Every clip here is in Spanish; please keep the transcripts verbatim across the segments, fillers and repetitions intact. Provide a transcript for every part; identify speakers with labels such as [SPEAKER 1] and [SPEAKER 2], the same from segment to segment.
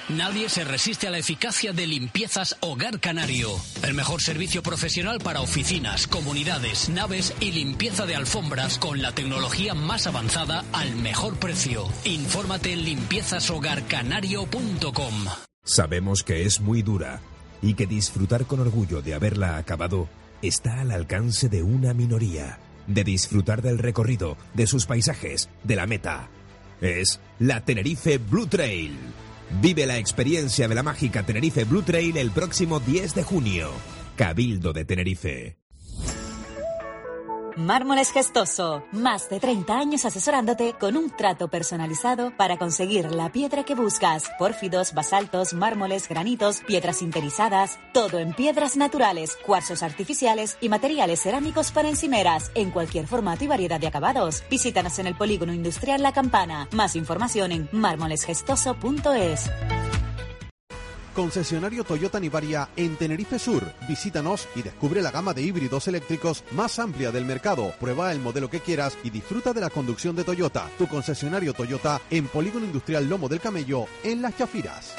[SPEAKER 1] Nadie se resiste a la eficacia de Limpiezas Hogar Canario. El mejor servicio profesional para oficinas, comunidades, naves y limpieza de alfombras con la tecnología más avanzada al mejor precio. Infórmate en limpiezas hogar canario punto com.
[SPEAKER 2] Sabemos que es muy dura y que disfrutar con orgullo de haberla acabado está al alcance de una minoría. De disfrutar del recorrido, de sus paisajes, de la meta. Es la Tenerife Blue Trail. Vive la experiencia de la mágica Tenerife Blue Trail el próximo diez de junio. Cabildo de Tenerife.
[SPEAKER 3] Mármoles Gestoso, más de treinta años asesorándote con un trato personalizado para conseguir la piedra que buscas. Pórfidos, basaltos, mármoles, granitos, piedras sinterizadas, todo en piedras naturales, cuarzos artificiales y materiales cerámicos para encimeras, en cualquier formato y variedad de acabados. Visítanos en el Polígono Industrial La Campana. Más información en mármoles gestoso punto es.
[SPEAKER 4] Concesionario Toyota Nivaria en Tenerife Sur. Visítanos y descubre la gama de híbridos eléctricos más amplia del mercado. Prueba el modelo que quieras y disfruta de la conducción de Toyota. Tu concesionario Toyota en Polígono Industrial Lomo del Camello, en Las Chafiras.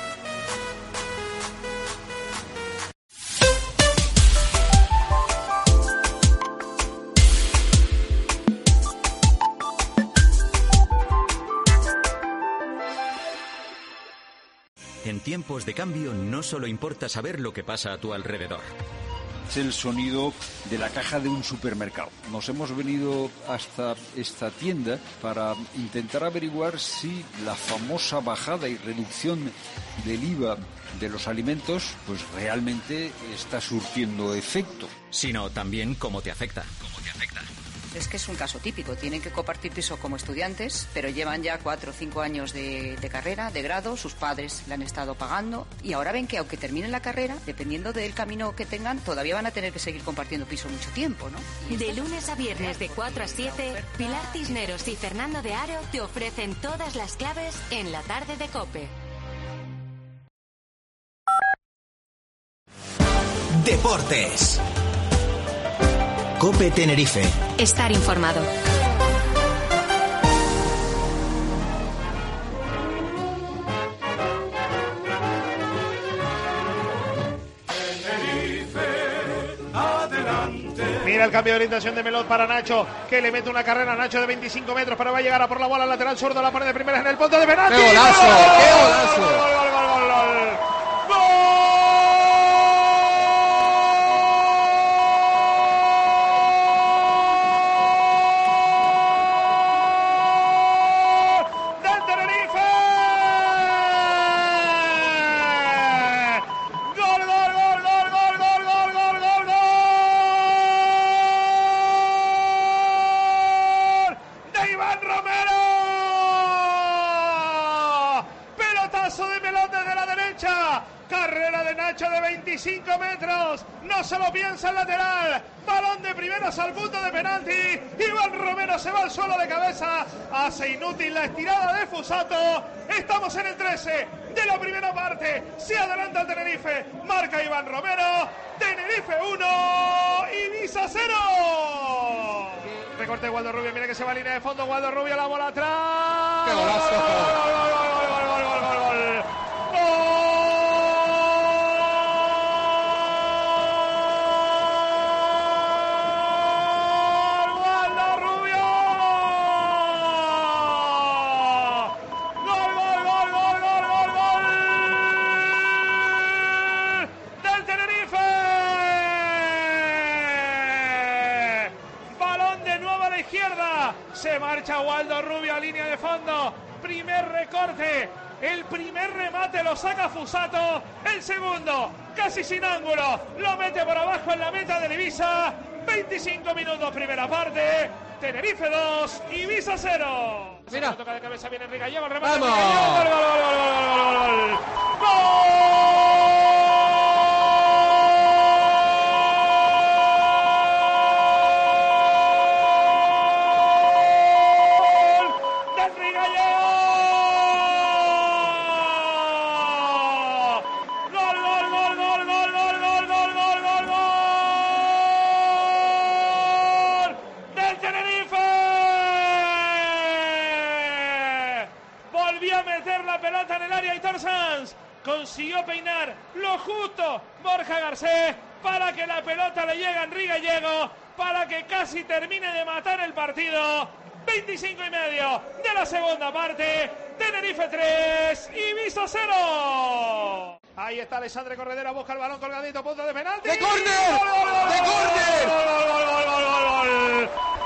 [SPEAKER 5] En tiempos de cambio no solo importa saber lo que pasa a tu alrededor.
[SPEAKER 6] Es el sonido de la caja de un supermercado. Nos hemos venido hasta esta tienda para intentar averiguar si la famosa bajada y reducción del I V A de los alimentos pues realmente está surtiendo efecto.
[SPEAKER 5] Sino también cómo te afecta. ¿Cómo te afecta?
[SPEAKER 7] Es que es un caso típico. Tienen que compartir piso como estudiantes, pero llevan ya cuatro o cinco años de, de carrera, de grado, sus padres le han estado pagando y ahora ven que aunque terminen la carrera, dependiendo del camino que tengan, todavía van a tener que seguir compartiendo piso mucho tiempo, ¿no?
[SPEAKER 8] De lunes a viernes de cuatro a siete, Pilar Cisneros y Fernando de Aro te ofrecen todas las claves en la tarde de COPE.
[SPEAKER 9] Deportes. COPE Tenerife.
[SPEAKER 10] Estar informado.
[SPEAKER 11] Mira el cambio de orientación de Melot para Nacho, que le mete una carrera a Nacho de veinticinco metros, pero va a llegar a por la bola lateral zurdo, la pone de primeras en el punto de penalti.
[SPEAKER 12] ¡Qué golazo! ¡Qué golazo!
[SPEAKER 11] ¡Gol, gol, gol, gol, gol! veinticinco metros, no se lo piensa el lateral, balón de primeras al punto de penalti, Iván Romero se va al suelo de cabeza, hace inútil la estirada de Fusato, estamos en el trece de la primera parte, se adelanta el Tenerife, marca Iván Romero, Tenerife uno, Ibiza cero. Recorte Waldo Rubio, mira que se va a línea de fondo, Waldo Rubio, la bola atrás.
[SPEAKER 12] ¡Qué golazo!
[SPEAKER 11] ¡Gol, gol, gol, gol, gol, gol, gol, gol, gol! Se marcha Waldo Rubio a línea de fondo. Primer recorte. El primer remate lo saca Fusato. El segundo, casi sin ángulo, lo mete por abajo en la meta de Ibiza. veinticinco minutos, primera parte. Tenerife dos, Ibiza cero.
[SPEAKER 12] Mira.
[SPEAKER 11] Toca de cabeza, viene Enrique Gallego. El remate.
[SPEAKER 12] ¡Vamos!
[SPEAKER 11] Gol, gol, gol, gol, gol, gol, gol. ¡Gol! consiguió peinar lo justo Borja Garcés para que la pelota le llegue a Enrique Gallego, para que casi termine de matar el partido. veinticinco y medio de la segunda parte. Tenerife tres, Ibiza cero. Ahí está Alexandre Corredera, busca el balón colgadito, punto de penalti.
[SPEAKER 12] ¡De córner! ¡De córner!
[SPEAKER 11] ¡Gol, gol, gol, gol, gol, gol, gol!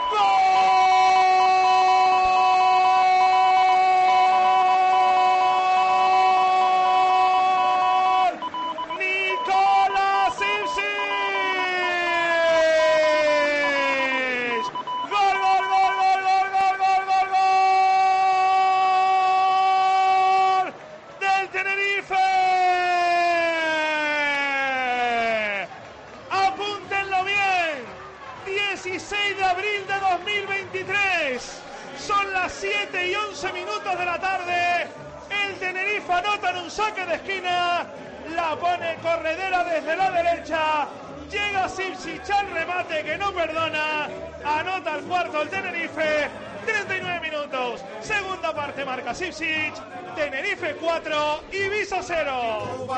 [SPEAKER 11] siete y once minutos de la tarde, el Tenerife anota en un saque de esquina, la pone Corredera desde la derecha, llega Sipsic al remate que no perdona, anota el cuarto el Tenerife, treinta y nueve minutos, segunda parte marca Sipsic, Tenerife cuatro, Ibiza cero.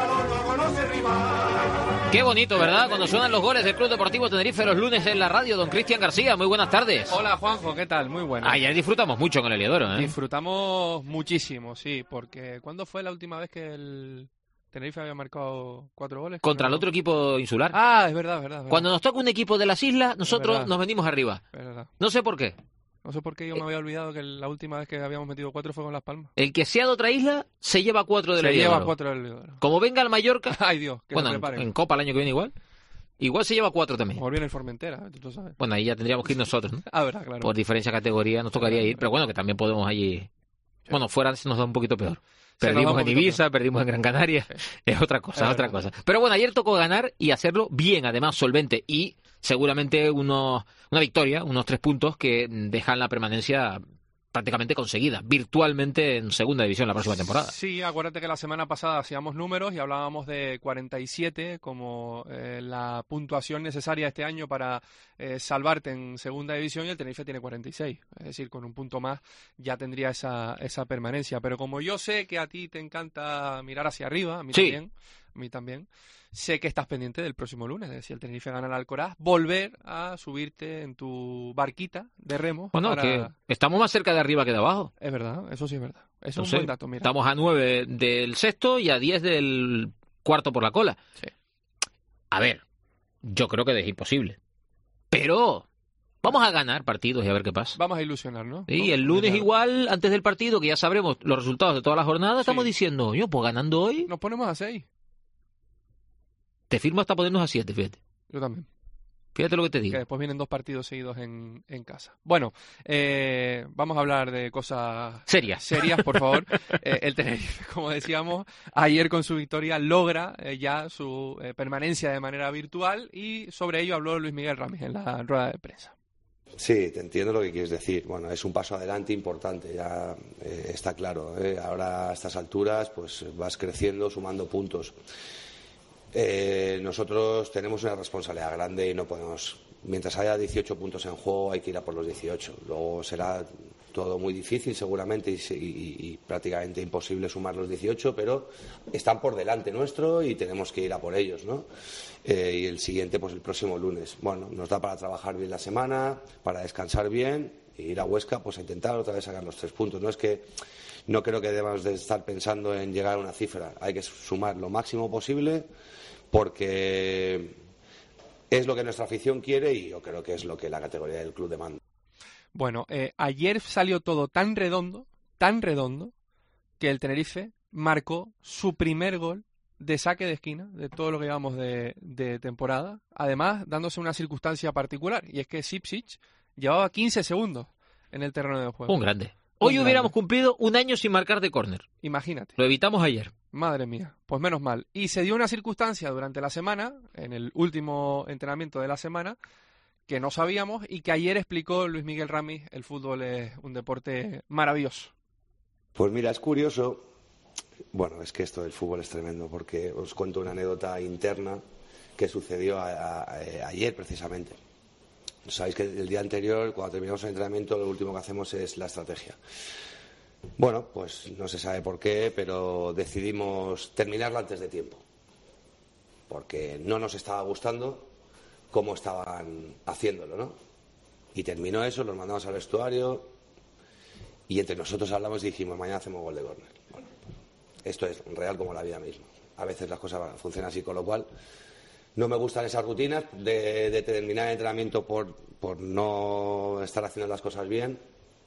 [SPEAKER 13] Qué bonito, ¿verdad? Cuando suenan los goles del Club Deportivo Tenerife los lunes en la radio. Don Cristian García, muy buenas tardes.
[SPEAKER 14] Hola, Juanjo, ¿qué tal? Muy bueno.
[SPEAKER 13] Ayer disfrutamos mucho con el Heliodoro, ¿eh?
[SPEAKER 14] Disfrutamos muchísimo, sí, porque ¿cuándo fue la última vez que el Tenerife había marcado cuatro goles?
[SPEAKER 13] Contra el otro equipo insular.
[SPEAKER 14] Ah, es verdad, es verdad. Es verdad.
[SPEAKER 13] Cuando nos toca un equipo de las islas, nosotros nos venimos arriba.
[SPEAKER 14] Es verdad.
[SPEAKER 13] No sé por qué.
[SPEAKER 14] No sé por qué yo me había olvidado que la última vez que habíamos metido cuatro fue con Las Palmas.
[SPEAKER 13] El que sea de otra isla se lleva cuatro del
[SPEAKER 14] Se
[SPEAKER 13] Heliodoro.
[SPEAKER 14] lleva cuatro del Heliodoro.
[SPEAKER 13] Como venga el Mallorca...
[SPEAKER 14] Ay, Dios, que
[SPEAKER 13] bueno,
[SPEAKER 14] se
[SPEAKER 13] en,
[SPEAKER 14] preparen.
[SPEAKER 13] en Copa el año que viene igual. Igual se lleva cuatro también.
[SPEAKER 14] Mejor viene el Formentera, tú lo sabes.
[SPEAKER 13] Bueno, ahí ya tendríamos que ir nosotros, ¿no?
[SPEAKER 14] Ah, verdad, claro.
[SPEAKER 13] Por diferencia de categoría nos tocaría ir, pero bueno, que también podemos allí... Bueno, fuera se nos da un poquito peor. Perdimos en Ibiza, peor. perdimos en Gran Canaria. Sí. Es otra cosa, es otra cosa. Pero bueno, ayer tocó ganar y hacerlo bien, además solvente. Y seguramente unos, una victoria, unos tres puntos que dejan la permanencia prácticamente conseguida, virtualmente en segunda división la próxima temporada.
[SPEAKER 14] Sí, acuérdate que la semana pasada hacíamos números y hablábamos de cuarenta y siete como eh, la puntuación necesaria este año para eh, salvarte en segunda división, y el Tenerife tiene cuarenta y seis, es decir, con un punto más ya tendría esa, esa permanencia. Pero como yo sé que a ti te encanta mirar hacia arriba, a mí
[SPEAKER 13] sí.
[SPEAKER 14] también, a mí también, sé que estás pendiente del próximo lunes, de si el Tenerife gana el Alcoraz, volver a subirte en tu barquita de remo.
[SPEAKER 13] Bueno,
[SPEAKER 14] para...
[SPEAKER 13] que estamos más cerca de arriba que de abajo.
[SPEAKER 14] Es verdad, eso sí es verdad. Eso
[SPEAKER 13] no
[SPEAKER 14] es
[SPEAKER 13] sé,
[SPEAKER 14] un buen dato, mira.
[SPEAKER 13] Estamos a nueve del sexto y a diez del cuarto por la cola.
[SPEAKER 14] Sí.
[SPEAKER 13] A ver, yo creo que es imposible. Pero vamos a ganar partidos y a ver qué pasa.
[SPEAKER 14] Vamos a ilusionar, ¿no?
[SPEAKER 13] Y el lunes igual, antes del partido, que ya sabremos los resultados de toda la jornada, sí. Estamos diciendo, yo, pues ganando hoy...
[SPEAKER 14] Nos ponemos a seis.
[SPEAKER 13] Te firmo hasta ponernos a siete, fíjate.
[SPEAKER 14] Yo también.
[SPEAKER 13] Fíjate lo que te digo.
[SPEAKER 14] Que después vienen dos partidos seguidos en, en casa. Bueno, eh, vamos a hablar de cosas...
[SPEAKER 13] Serias.
[SPEAKER 14] Serias, por favor. eh, el Tenerife, como decíamos, ayer con su victoria logra eh, ya su eh, permanencia de manera virtual, y sobre ello habló Luis Miguel Ramis en la rueda de prensa.
[SPEAKER 15] Sí, te entiendo lo que quieres decir. Bueno, es un paso adelante importante, ya eh, está claro. ¿eh? Ahora a estas alturas pues vas creciendo, sumando puntos. Eh, nosotros tenemos una responsabilidad grande y no podemos, mientras haya dieciocho puntos en juego, hay que ir a por los dieciocho. Luego será todo muy difícil seguramente y, y, y prácticamente imposible sumar los dieciocho, pero están por delante nuestro y tenemos que ir a por ellos, ¿no? Eh, y el siguiente, pues el próximo lunes. Bueno, nos da para trabajar bien la semana, para descansar bien e ir a Huesca, pues a intentar otra vez sacar los tres puntos. No es que no creo que debamos de estar pensando en llegar a una cifra, hay que sumar lo máximo posible, porque es lo que nuestra afición quiere y yo creo que es lo que la categoría del club demanda.
[SPEAKER 14] Bueno, eh, ayer salió todo tan redondo, tan redondo, que el Tenerife marcó su primer gol de saque de esquina de todo lo que llevamos de, de temporada, además dándose una circunstancia particular, y es que Sipsic llevaba quince segundos en el terreno de juego.
[SPEAKER 13] Un grande. Hoy
[SPEAKER 14] Un
[SPEAKER 13] hubiéramos
[SPEAKER 14] grande.
[SPEAKER 13] cumplido un año sin marcar de córner.
[SPEAKER 14] Imagínate.
[SPEAKER 13] Lo evitamos ayer.
[SPEAKER 14] Madre mía, pues menos mal. Y se dio una circunstancia durante la semana, en el último entrenamiento de la semana, que no sabíamos y que ayer explicó Luis Miguel Ramis. El fútbol es un deporte maravilloso.
[SPEAKER 15] Pues mira, es curioso. Bueno, es que esto del fútbol es tremendo, porque os cuento una anécdota interna que sucedió a, a, a, ayer precisamente. Sabéis que el día anterior, cuando terminamos el entrenamiento, lo último que hacemos es la estrategia. Bueno, pues no se sabe por qué, pero decidimos terminarla antes de tiempo. Porque no nos estaba gustando cómo estaban haciéndolo, ¿no? Y terminó eso, los mandamos al vestuario y entre nosotros hablamos y dijimos, mañana hacemos gol de córner. Bueno, esto es real como la vida misma. A veces las cosas funcionan así, con lo cual no me gustan esas rutinas de, de terminar el entrenamiento por, por no estar haciendo las cosas bien,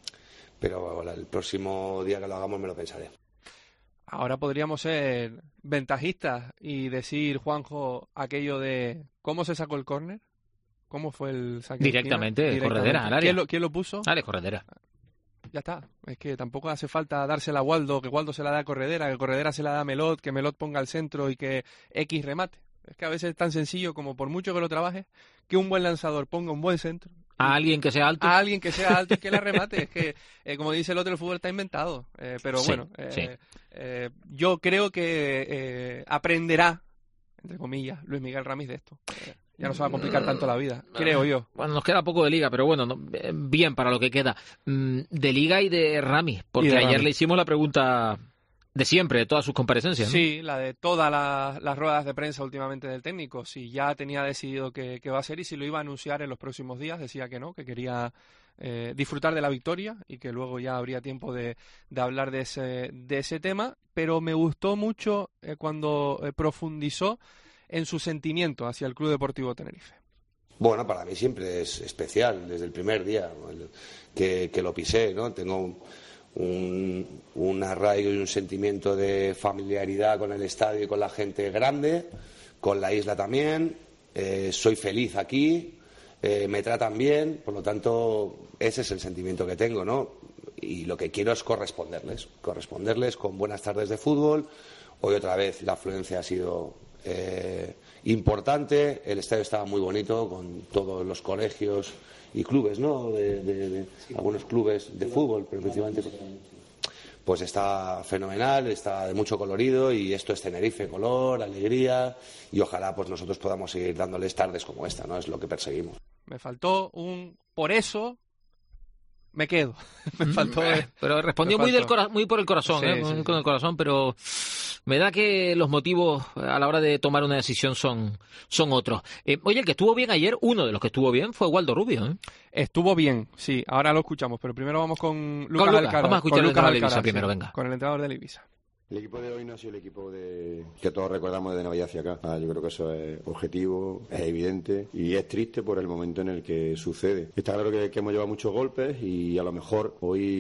[SPEAKER 15] pero el próximo día que lo hagamos me lo pensaré.
[SPEAKER 14] Ahora podríamos ser ventajistas y decir, Juanjo, aquello de ¿cómo se sacó el córner? ¿Cómo fue el saque?
[SPEAKER 13] Directamente,
[SPEAKER 14] Directamente.
[SPEAKER 13] Corredera, al área.
[SPEAKER 14] ¿Quién lo, quién lo puso?
[SPEAKER 13] Alex Corredera.
[SPEAKER 14] Ya está. Es que tampoco hace falta dársela a Waldo, que Waldo se la da a Corredera, que Corredera se la da a Melot, que Melot ponga al centro y que X remate. Es que a veces es tan sencillo como, por mucho que lo trabajes, que un buen lanzador ponga un buen centro.
[SPEAKER 13] A alguien que sea alto.
[SPEAKER 14] A alguien que sea alto y que la remate. Es que, eh, como dice el otro, el fútbol está inventado. Eh, pero
[SPEAKER 13] Sí,
[SPEAKER 14] bueno, eh,
[SPEAKER 13] sí.
[SPEAKER 14] eh, yo creo que eh, aprenderá, entre comillas, Luis Miguel Ramis de esto. Eh, ya no se va a complicar tanto la vida, creo yo.
[SPEAKER 13] Bueno, nos queda poco de liga, pero bueno, no, bien para lo que queda. Mm, De liga y de Ramis, porque
[SPEAKER 14] Y de
[SPEAKER 13] ayer
[SPEAKER 14] Ramis.
[SPEAKER 13] le hicimos la pregunta de siempre, de todas sus comparecencias, ¿no?
[SPEAKER 14] Sí, la de todas las, las ruedas de prensa últimamente del técnico. Si ya tenía decidido que, que va a ser y si lo iba a anunciar en los próximos días, decía que no, que quería eh, disfrutar de la victoria y que luego ya habría tiempo de, de hablar de ese, de ese tema. Pero me gustó mucho eh, cuando eh, profundizó en su sentimiento hacia el Club Deportivo Tenerife.
[SPEAKER 15] Bueno, para mí siempre es especial, desde el primer día el- que, que lo pisé, ¿no? Tengo un, un, un arraigo y un sentimiento de familiaridad con el estadio y con la gente grande, con la isla también. Eh, soy feliz aquí, eh, me tratan bien, por lo tanto, ese es el sentimiento que tengo, ¿no? Y lo que quiero es corresponderles, corresponderles con buenas tardes de fútbol. Hoy otra vez la afluencia ha sido eh, importante, el estadio estaba muy bonito con todos los colegios y clubes, ¿no? De, de- de- algunos clubes de fútbol, pero principalmente pues está fenomenal, está de mucho colorido y esto es Tenerife, color, alegría y ojalá pues nosotros podamos seguir dándoles tardes como esta, ¿no? Es lo que perseguimos.
[SPEAKER 14] Me faltó un... Por eso me quedo. me faltó...
[SPEAKER 13] Eh, Pero respondió
[SPEAKER 14] me
[SPEAKER 13] muy, del
[SPEAKER 14] faltó.
[SPEAKER 13] cora- muy por el corazón,
[SPEAKER 14] Sí,
[SPEAKER 13] ¿eh?
[SPEAKER 14] sí,
[SPEAKER 13] Muy
[SPEAKER 14] sí.
[SPEAKER 13] con el corazón, pero me da que los motivos a la hora de tomar una decisión son, son otros. Eh, oye, el que estuvo bien ayer, uno de los que estuvo bien fue Waldo Rubio, ¿eh?
[SPEAKER 14] Estuvo bien, sí, ahora lo escuchamos, pero primero vamos con Lucas
[SPEAKER 13] Lucas,
[SPEAKER 14] Alcaraz.
[SPEAKER 13] vamos a escuchar
[SPEAKER 14] con
[SPEAKER 13] al
[SPEAKER 14] Lucas
[SPEAKER 13] entrenador de
[SPEAKER 14] Alcaraz,
[SPEAKER 13] Ibiza primero,
[SPEAKER 14] sí,
[SPEAKER 13] venga.
[SPEAKER 14] Con el entrenador del Ibiza.
[SPEAKER 16] El equipo de hoy no ha sido el equipo de que todos recordamos de Navidad hacia acá. Ah, yo creo que eso es objetivo, es evidente y es triste por el momento en el que sucede. Está claro que, que hemos llevado muchos golpes y a lo mejor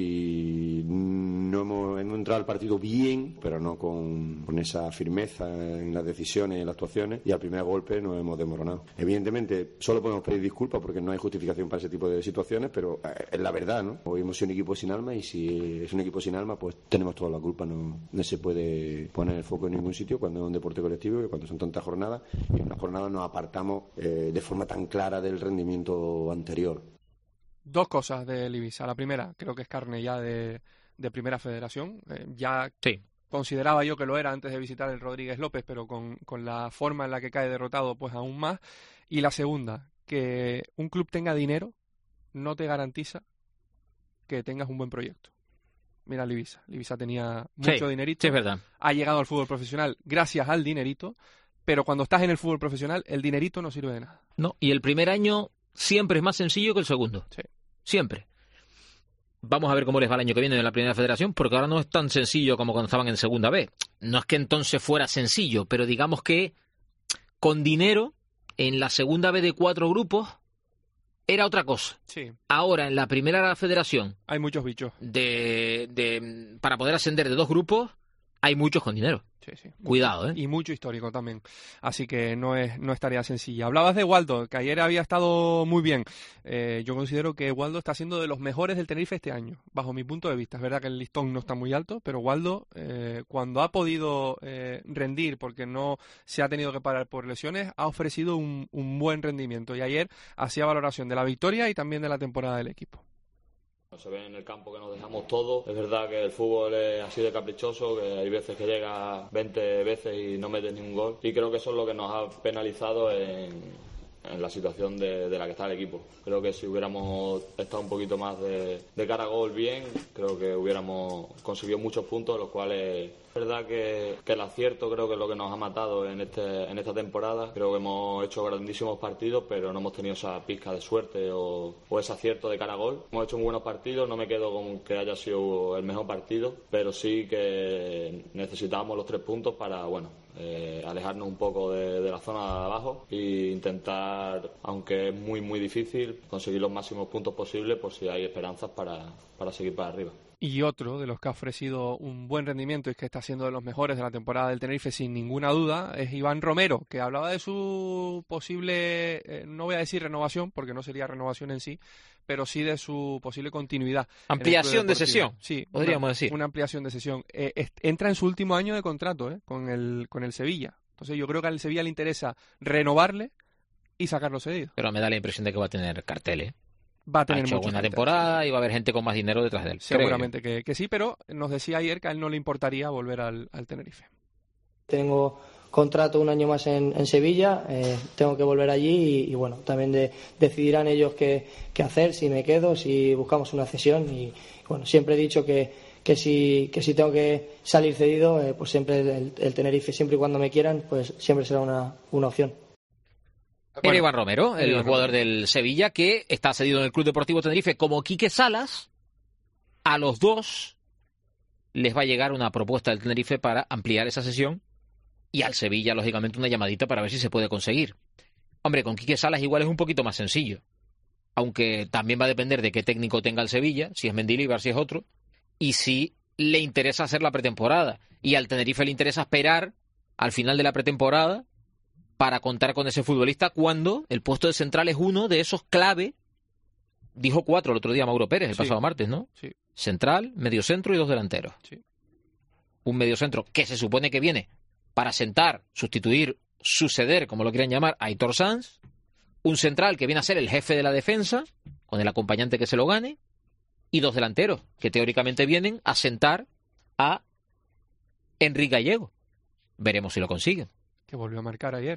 [SPEAKER 16] hoy no hemos, hemos entrado al partido bien, pero no con, con esa firmeza en las decisiones y en las actuaciones y al primer golpe nos hemos desmoronado. Evidentemente solo podemos pedir disculpas porque no hay justificación para ese tipo de situaciones, pero eh, es la verdad, ¿no? Hoy hemos sido un equipo sin alma y si es un equipo sin alma pues tenemos toda la culpa, no, no se puede poner el foco en ningún sitio cuando es un deporte colectivo y cuando son tantas jornadas y en una jornada nos apartamos eh, de forma tan clara del rendimiento anterior.
[SPEAKER 14] Dos cosas del Ibiza. La primera, creo que es carne ya de, de Primera Federación. Eh, ya consideraba yo que lo era antes de visitar el Rodríguez López, pero con, con la forma en la que cae derrotado, pues aún más. Y la segunda, que un club tenga dinero no te garantiza que tengas un buen proyecto. Mira el Ibiza. El Ibiza tenía mucho
[SPEAKER 13] Sí,
[SPEAKER 14] dinerito.
[SPEAKER 13] sí, es verdad.
[SPEAKER 14] Ha llegado al fútbol profesional gracias al dinerito, pero cuando estás en el fútbol profesional, el dinerito no sirve de nada.
[SPEAKER 13] No, y el primer año siempre es más sencillo que el segundo.
[SPEAKER 14] Sí.
[SPEAKER 13] Siempre. Vamos a ver cómo les va el año que viene en la Primera Federación, porque ahora no es tan sencillo como cuando estaban en Segunda B. No es que entonces fuera sencillo, pero digamos que con dinero, en la Segunda B de cuatro grupos, era otra cosa.
[SPEAKER 14] Sí.
[SPEAKER 13] Ahora, en la Primera Federación,
[SPEAKER 14] Hay muchos bichos.
[SPEAKER 13] de, de para poder ascender de dos grupos, hay muchos con dinero.
[SPEAKER 14] Sí, sí.
[SPEAKER 13] Cuidado, ¿eh?
[SPEAKER 14] Y mucho histórico también. Así que no es, no es tarea sencilla. Hablabas de Waldo, que ayer había estado muy bien. Eh, yo considero que Waldo está siendo de los mejores del Tenerife este año, bajo mi punto de vista. Es verdad que el listón no está muy alto, pero Waldo, eh, cuando ha podido eh, rendir, porque no se ha tenido que parar por lesiones, ha ofrecido un, un buen rendimiento. Y ayer hacía valoración de la victoria y también de la temporada del equipo.
[SPEAKER 17] Se ve en el campo que nos dejamos todo. Es verdad que el fútbol es así de caprichoso, que hay veces que llega veinte veces y no mete ningún gol. Y creo que eso es lo que nos ha penalizado en, en la situación de, de la que está el equipo. Creo que si hubiéramos estado un poquito más de, de cara a gol bien, creo que hubiéramos conseguido muchos puntos, los cuales es verdad que, que el acierto creo que es lo que nos ha matado en este en esta temporada. Creo que hemos hecho grandísimos partidos, pero no hemos tenido esa pizca de suerte o, o ese acierto de cara a gol. Hemos hecho muy buenos partidos, no me quedo con que haya sido el mejor partido, pero sí que necesitamos los tres puntos para, bueno, eh, alejarnos un poco de, de la zona de abajo e intentar, aunque es muy muy difícil, conseguir los máximos puntos posibles por si hay esperanzas para, para seguir para arriba.
[SPEAKER 14] Y otro de los que ha ofrecido un buen rendimiento y que está siendo de los mejores de la temporada del Tenerife sin ninguna duda es Iván Romero, que hablaba de su posible, eh, no voy a decir renovación porque no sería renovación en sí, pero sí de su posible continuidad.
[SPEAKER 13] Ampliación de sesión,
[SPEAKER 14] sí,
[SPEAKER 13] podríamos
[SPEAKER 14] una,
[SPEAKER 13] decir.
[SPEAKER 14] Una ampliación de sesión. Eh, est- entra en su último año de contrato eh, con el con el Sevilla. Entonces yo creo que al Sevilla le interesa renovarle y sacarlo cedido.
[SPEAKER 13] Pero me da la impresión de que va a tener cartel, ¿eh?
[SPEAKER 14] Va a tener
[SPEAKER 13] ha hecho
[SPEAKER 14] mucha
[SPEAKER 13] buena
[SPEAKER 14] gente.
[SPEAKER 13] temporada y va a haber gente con más dinero detrás de él.
[SPEAKER 14] Seguramente que, que sí, pero nos decía ayer que a él no le importaría volver al, al Tenerife.
[SPEAKER 18] Tengo contrato un año más en, en Sevilla, eh, tengo que volver allí y, y bueno, también de, decidirán ellos qué, qué hacer, si me quedo, si buscamos una cesión y bueno, siempre he dicho que, que, si, que si tengo que salir cedido, eh, pues siempre el, el Tenerife, siempre y cuando me quieran, pues siempre será una, una opción.
[SPEAKER 13] Era bueno, Iván Romero, el
[SPEAKER 18] Iván
[SPEAKER 13] jugador
[SPEAKER 18] Romero.
[SPEAKER 13] del Sevilla, que está cedido en el Club Deportivo Tenerife como Quique Salas. A los dos les va a llegar una propuesta del Tenerife para ampliar esa sesión y al Sevilla, lógicamente, una llamadita para ver si se puede conseguir. Hombre, con Quique Salas igual es un poquito más sencillo, aunque también va a depender de qué técnico tenga el Sevilla, si es Mendilibar, si es otro, y si le interesa hacer la pretemporada. Y al Tenerife le interesa esperar al final de la pretemporada para contar con ese futbolista cuando el puesto de central es uno de esos clave. Dijo cuatro el otro día Mauro Pérez, el
[SPEAKER 14] Sí.
[SPEAKER 13] pasado martes, ¿no?
[SPEAKER 14] Sí.
[SPEAKER 13] Central, mediocentro y dos delanteros.
[SPEAKER 14] Sí.
[SPEAKER 13] Un mediocentro que se supone que viene para sentar, sustituir, suceder, como lo quieran llamar, a Aitor Sanz. Un central que viene a ser el jefe de la defensa, con el acompañante que se lo gane. Y dos delanteros que teóricamente vienen a sentar a Enrique Gallego. Veremos si lo consiguen.
[SPEAKER 14] Que volvió a marcar ayer.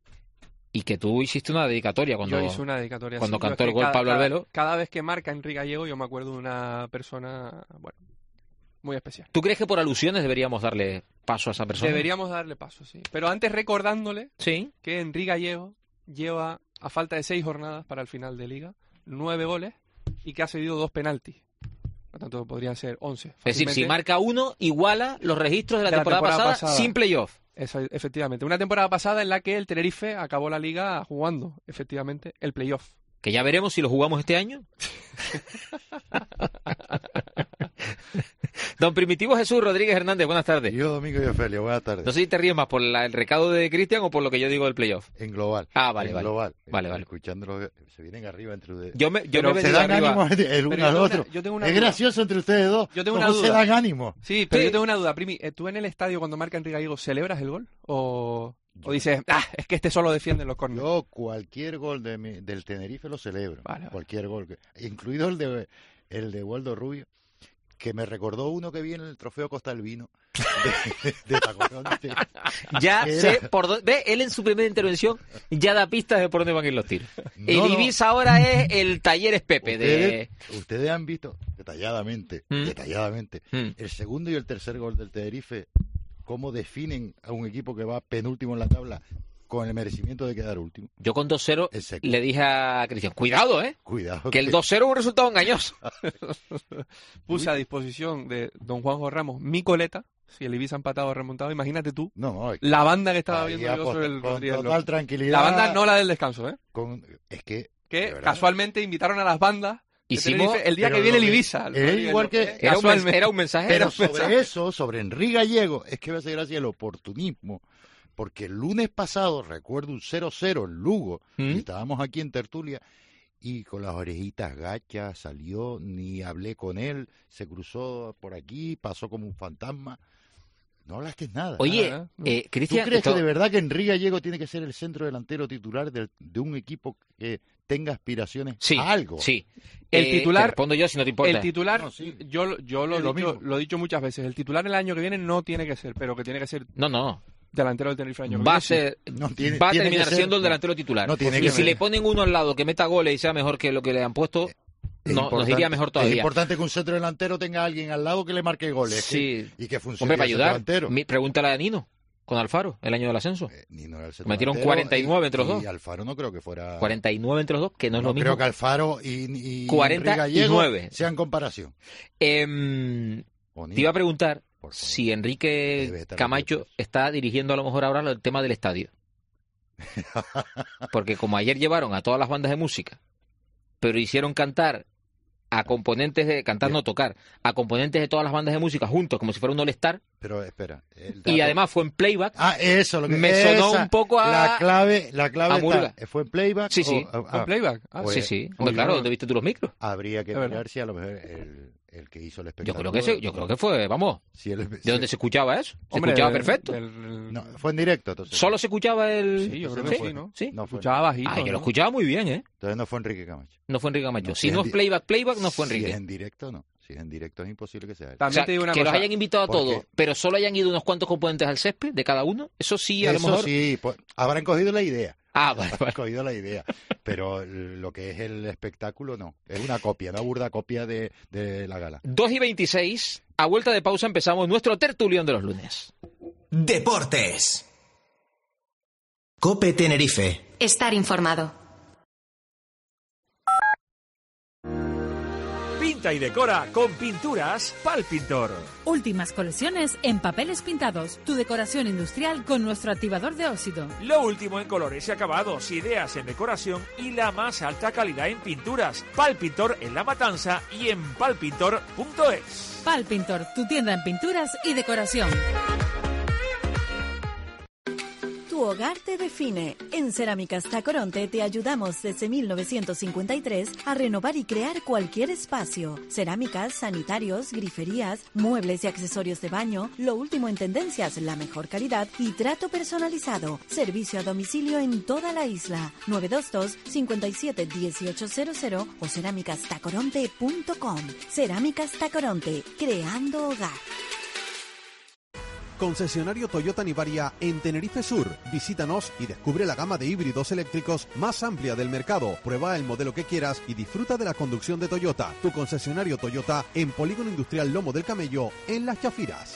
[SPEAKER 13] Y que tú hiciste una dedicatoria cuando,
[SPEAKER 14] Yo hice una dedicatoria.
[SPEAKER 13] cuando
[SPEAKER 14] sí.
[SPEAKER 13] cantó
[SPEAKER 14] Yo es
[SPEAKER 13] el
[SPEAKER 14] que
[SPEAKER 13] gol
[SPEAKER 14] cada,
[SPEAKER 13] Pablo
[SPEAKER 14] cada,
[SPEAKER 13] Albelo.
[SPEAKER 14] Cada vez que marca Enrique Gallego yo me acuerdo de una persona, bueno, muy especial.
[SPEAKER 13] ¿Tú crees que por alusiones deberíamos darle paso a esa persona?
[SPEAKER 14] Deberíamos darle paso, sí. Pero antes recordándole
[SPEAKER 13] ¿Sí?
[SPEAKER 14] que Enrique Gallego lleva, a falta de seis jornadas para el final de Liga, nueve goles y que ha cedido dos penaltis. Por lo tanto, podrían ser once.
[SPEAKER 13] Es decir, si
[SPEAKER 14] fácilmente.
[SPEAKER 13] marca uno, iguala los registros de la,
[SPEAKER 14] De la
[SPEAKER 13] temporada,
[SPEAKER 14] temporada
[SPEAKER 13] pasada,
[SPEAKER 14] pasada.
[SPEAKER 13] sin playoff.
[SPEAKER 14] Eso, efectivamente. Una temporada pasada en la que el Tenerife acabó la Liga jugando, efectivamente, el playoff.
[SPEAKER 13] Que ya veremos si lo jugamos este año. Don Primitivo Jesús Rodríguez Hernández, buenas tardes.
[SPEAKER 19] Yo, Domingo y Ofelia, buenas tardes.
[SPEAKER 13] No sé si te ríes más por la- el recado de Cristian o por lo que yo digo del playoff.
[SPEAKER 19] En global.
[SPEAKER 13] Ah, vale,
[SPEAKER 19] en
[SPEAKER 13] vale.
[SPEAKER 19] global.
[SPEAKER 13] Vale, vale.
[SPEAKER 19] Escuchándolo, se vienen arriba entre ustedes.
[SPEAKER 13] Yo me, yo
[SPEAKER 19] Pero
[SPEAKER 13] me he
[SPEAKER 19] se
[SPEAKER 13] venido
[SPEAKER 19] dan
[SPEAKER 13] arriba.
[SPEAKER 19] ánimo el uno
[SPEAKER 14] Pero
[SPEAKER 19] al
[SPEAKER 14] yo tengo
[SPEAKER 19] otro.
[SPEAKER 14] una- yo tengo una
[SPEAKER 19] es
[SPEAKER 14] duda.
[SPEAKER 19] gracioso entre ustedes dos.
[SPEAKER 14] Yo tengo
[SPEAKER 19] ¿Cómo
[SPEAKER 14] una
[SPEAKER 19] se
[SPEAKER 14] duda.
[SPEAKER 19] dan ánimo?
[SPEAKER 14] Sí, pero
[SPEAKER 13] Sí.
[SPEAKER 14] yo tengo una duda, Primi. ¿Tú en el estadio cuando marca Enrique Gallego celebras el gol? ¿O, o dices, ah, es que este solo defiende los córneres?
[SPEAKER 19] Yo cualquier gol de mi- del Tenerife lo celebro.
[SPEAKER 14] Vale, vale.
[SPEAKER 19] Cualquier gol. que- Incluido el de el de Waldo Rubio, que me recordó uno que vi en el Trofeo Costa del Vino. De, de, de Tacoronte.
[SPEAKER 13] Ya
[SPEAKER 19] Era-
[SPEAKER 13] sé por dónde. Ve, él en su primera intervención ya da pistas de por dónde van a ir los tiros.
[SPEAKER 19] No,
[SPEAKER 13] el
[SPEAKER 19] no.
[SPEAKER 13] Ibiza ahora es el Talleres Pepe de.
[SPEAKER 19] Ustedes, ustedes han visto detalladamente,
[SPEAKER 13] ¿Mm?
[SPEAKER 19] detalladamente,
[SPEAKER 13] ¿Mm?
[SPEAKER 19] el segundo y el tercer gol del Tenerife, cómo definen a un equipo que va penúltimo en la tabla con el merecimiento de quedar último.
[SPEAKER 13] Yo con dos cero
[SPEAKER 19] En seco.
[SPEAKER 13] le dije a Cristian, cuidado, ¿eh?
[SPEAKER 19] Cuidado.
[SPEAKER 13] Que el dos cero es un resultado engañoso.
[SPEAKER 14] Puse a disposición de don Juanjo Ramos mi coleta, si el Ibiza ha empatado o remontado, imagínate tú,
[SPEAKER 19] No, no, es que
[SPEAKER 14] la banda que estaba
[SPEAKER 19] ahí
[SPEAKER 14] viendo
[SPEAKER 19] a
[SPEAKER 14] yo
[SPEAKER 19] post-
[SPEAKER 14] sobre el
[SPEAKER 19] con
[SPEAKER 14] Rodríguez
[SPEAKER 19] total
[SPEAKER 14] López.
[SPEAKER 19] tranquilidad.
[SPEAKER 14] La banda no la del descanso, ¿eh?
[SPEAKER 19] con- es que, de
[SPEAKER 14] Que
[SPEAKER 19] verdad,
[SPEAKER 14] casualmente invitaron a las bandas de
[SPEAKER 13] Hicimos-
[SPEAKER 14] Tenerife el día
[SPEAKER 19] pero
[SPEAKER 14] que viene
[SPEAKER 19] lo
[SPEAKER 14] el
[SPEAKER 19] que-
[SPEAKER 14] Ibiza. el
[SPEAKER 19] es
[SPEAKER 14] Rodríguez
[SPEAKER 19] igual
[SPEAKER 14] López,
[SPEAKER 19] que-
[SPEAKER 14] ¿eh?
[SPEAKER 13] Era un,
[SPEAKER 14] Casualmente.
[SPEAKER 13] mens- era un mensaje. era
[SPEAKER 19] Pero
[SPEAKER 13] un mensaje.
[SPEAKER 19] sobre eso, sobre Enrique Gallego, es que va a ser gracias al oportunismo. Porque el lunes pasado, recuerdo un cero cero en Lugo,
[SPEAKER 13] ¿Mm?
[SPEAKER 19] y estábamos aquí en tertulia, y con las orejitas gachas salió, ni hablé con él, se cruzó por aquí, pasó como un fantasma. No hablaste nada.
[SPEAKER 13] Oye,
[SPEAKER 14] Ah,
[SPEAKER 13] eh,
[SPEAKER 19] ¿Tú
[SPEAKER 13] Cristian,
[SPEAKER 19] crees
[SPEAKER 13] esto-
[SPEAKER 19] que de verdad que Enrique Gallego tiene que ser el centro delantero titular del- de un equipo que tenga aspiraciones
[SPEAKER 13] sí,
[SPEAKER 19] a algo?
[SPEAKER 13] sí.
[SPEAKER 14] El
[SPEAKER 13] Eh,
[SPEAKER 14] titular-
[SPEAKER 13] te respondo yo si no te importa.
[SPEAKER 14] El titular,
[SPEAKER 19] No, sí.
[SPEAKER 14] yo, yo lo,
[SPEAKER 19] Es
[SPEAKER 14] he
[SPEAKER 19] lo
[SPEAKER 14] dicho,
[SPEAKER 19] mismo.
[SPEAKER 14] lo he dicho muchas veces, el titular el año que viene no tiene que ser, pero que tiene que ser
[SPEAKER 13] No, no.
[SPEAKER 14] delantero del Tenerife año que
[SPEAKER 13] va
[SPEAKER 14] viene,
[SPEAKER 13] a ser
[SPEAKER 14] sí.
[SPEAKER 13] no tiene, va a
[SPEAKER 19] tiene
[SPEAKER 13] terminar
[SPEAKER 19] que ser-
[SPEAKER 13] siendo el delantero titular.
[SPEAKER 19] no tiene
[SPEAKER 13] y
[SPEAKER 19] que
[SPEAKER 13] si
[SPEAKER 19] ser.
[SPEAKER 13] le ponen uno al lado que meta goles y sea mejor que lo que le han puesto,
[SPEAKER 19] Es
[SPEAKER 13] no, nos
[SPEAKER 19] importante-
[SPEAKER 13] iría mejor
[SPEAKER 19] Es
[SPEAKER 13] todavía.
[SPEAKER 19] importante que un centro delantero tenga a alguien al lado que le marque goles
[SPEAKER 13] Sí.
[SPEAKER 19] que- y que funcione
[SPEAKER 13] Hombre, para
[SPEAKER 19] el
[SPEAKER 13] ayudar.
[SPEAKER 19] delantero.
[SPEAKER 13] Mi- pregúntale a Nino con Alfaro, el año del ascenso.
[SPEAKER 19] Nino era el centro
[SPEAKER 13] Metieron
[SPEAKER 19] delantero
[SPEAKER 13] cuarenta y nueve entre los
[SPEAKER 19] y-
[SPEAKER 13] dos.
[SPEAKER 19] Y Alfaro no creo que fuera...
[SPEAKER 13] cuarenta y nueve entre los dos, que no es
[SPEAKER 19] No
[SPEAKER 13] lo mismo.
[SPEAKER 19] creo que Alfaro y, y
[SPEAKER 13] cuarenta y
[SPEAKER 19] Henry Gallego
[SPEAKER 13] nueve.
[SPEAKER 19] sean comparación.
[SPEAKER 13] Em,
[SPEAKER 19] O Nino.
[SPEAKER 13] te iba a preguntar si Enrique
[SPEAKER 19] Debe estar
[SPEAKER 13] Camacho está dirigiendo a lo mejor ahora el tema del estadio. Porque como ayer llevaron a todas las bandas de música, pero hicieron cantar a componentes de... Cantar, no tocar. A componentes de todas las bandas de música juntos, como si fuera un all-star.
[SPEAKER 19] Pero espera. el
[SPEAKER 13] Y
[SPEAKER 19] dato-
[SPEAKER 13] además fue en playback.
[SPEAKER 19] Ah, eso, lo que
[SPEAKER 13] me sonó
[SPEAKER 19] esa-
[SPEAKER 13] un poco a...
[SPEAKER 19] La clave, la clave
[SPEAKER 13] a
[SPEAKER 19] está-
[SPEAKER 13] Murga.
[SPEAKER 19] ¿Fue en playback?
[SPEAKER 13] Sí, sí.
[SPEAKER 19] o- ah,
[SPEAKER 14] ¿Fue en playback? Ah,
[SPEAKER 19] pues-
[SPEAKER 13] sí, sí.
[SPEAKER 19] pues
[SPEAKER 13] Hombre, claro,
[SPEAKER 19] yo-
[SPEAKER 13] ¿dónde viste tú los micros?
[SPEAKER 19] Habría que
[SPEAKER 14] Es verdad.
[SPEAKER 19] mirar si a lo mejor el, el que hizo el
[SPEAKER 13] Yo
[SPEAKER 19] espectáculo...
[SPEAKER 13] creo que se, yo creo que fue, vamos.
[SPEAKER 19] Si el-
[SPEAKER 13] ¿De
[SPEAKER 19] si-
[SPEAKER 13] dónde se escuchaba eso? Se
[SPEAKER 14] Hombre,
[SPEAKER 13] escuchaba
[SPEAKER 14] del-
[SPEAKER 13] perfecto.
[SPEAKER 14] del-
[SPEAKER 19] No, fue en directo, entonces.
[SPEAKER 13] Solo se escuchaba el...
[SPEAKER 14] Sí, yo creo
[SPEAKER 19] Entonces
[SPEAKER 14] que
[SPEAKER 19] no
[SPEAKER 14] sí,
[SPEAKER 19] fue.
[SPEAKER 14] ¿no?
[SPEAKER 13] Sí.
[SPEAKER 19] No fue.
[SPEAKER 14] Escuchaba bajito.
[SPEAKER 13] Ah, yo lo
[SPEAKER 14] ¿no?
[SPEAKER 13] escuchaba muy bien, ¿eh?
[SPEAKER 19] Entonces no fue Enrique Camacho.
[SPEAKER 13] No fue Enrique Camacho.
[SPEAKER 19] No,
[SPEAKER 13] si
[SPEAKER 19] si
[SPEAKER 13] no
[SPEAKER 19] es
[SPEAKER 13] es
[SPEAKER 19] di-
[SPEAKER 13] playback, playback, no fue
[SPEAKER 19] Si
[SPEAKER 13] Enrique.
[SPEAKER 19] es en directo, no. Si es en directo es imposible que sea él.
[SPEAKER 13] O
[SPEAKER 14] También
[SPEAKER 13] sea,
[SPEAKER 14] te digo una
[SPEAKER 13] que los
[SPEAKER 14] cosa.
[SPEAKER 13] hayan invitado a
[SPEAKER 19] porque-
[SPEAKER 13] todos, pero solo hayan ido unos cuantos componentes al césped de cada uno, eso sí, a lo
[SPEAKER 19] Eso
[SPEAKER 13] mejor...
[SPEAKER 19] sí, pues, habrán cogido la idea.
[SPEAKER 13] Ah, vale,
[SPEAKER 19] Habrán
[SPEAKER 13] vale.
[SPEAKER 19] cogido la idea. Pero lo que es el espectáculo, no. Es una copia, una burda copia de, de la gala.
[SPEAKER 13] dos y veintiséis, a vuelta de pausa empezamos nuestro tertulión de los lunes.
[SPEAKER 9] Deportes. Cope Tenerife.
[SPEAKER 10] Estar informado.
[SPEAKER 20] Pinta y decora con pinturas Pal Pintor.
[SPEAKER 21] Últimas colecciones en papeles pintados. Tu decoración industrial con nuestro activador de óxido.
[SPEAKER 20] Lo último en colores y acabados, ideas en decoración y la más alta calidad en pinturas. Pal Pintor en La Matanza y en palpintor punto es.
[SPEAKER 21] Pal Pintor, tu tienda en pinturas y decoración.
[SPEAKER 22] Tu hogar te define. En Cerámicas Tacoronte te ayudamos desde mil novecientos cincuenta y tres a renovar y crear cualquier espacio. Cerámicas, sanitarios, griferías, muebles y accesorios de baño, lo último en tendencias, la mejor calidad y trato personalizado. Servicio a domicilio en toda la isla. nueve dos dos, cinco siete, uno ocho cero cero o cerámicas tacoronte punto com. Cerámicas Tacoronte, creando hogar.
[SPEAKER 4] Concesionario Toyota Nivaria en Tenerife Sur. Visítanos y descubre la gama de híbridos eléctricos más amplia del mercado. Prueba el modelo que quieras y disfruta de la conducción de Toyota. Tu concesionario Toyota en Polígono Industrial Lomo del Camello, en Las Chafiras.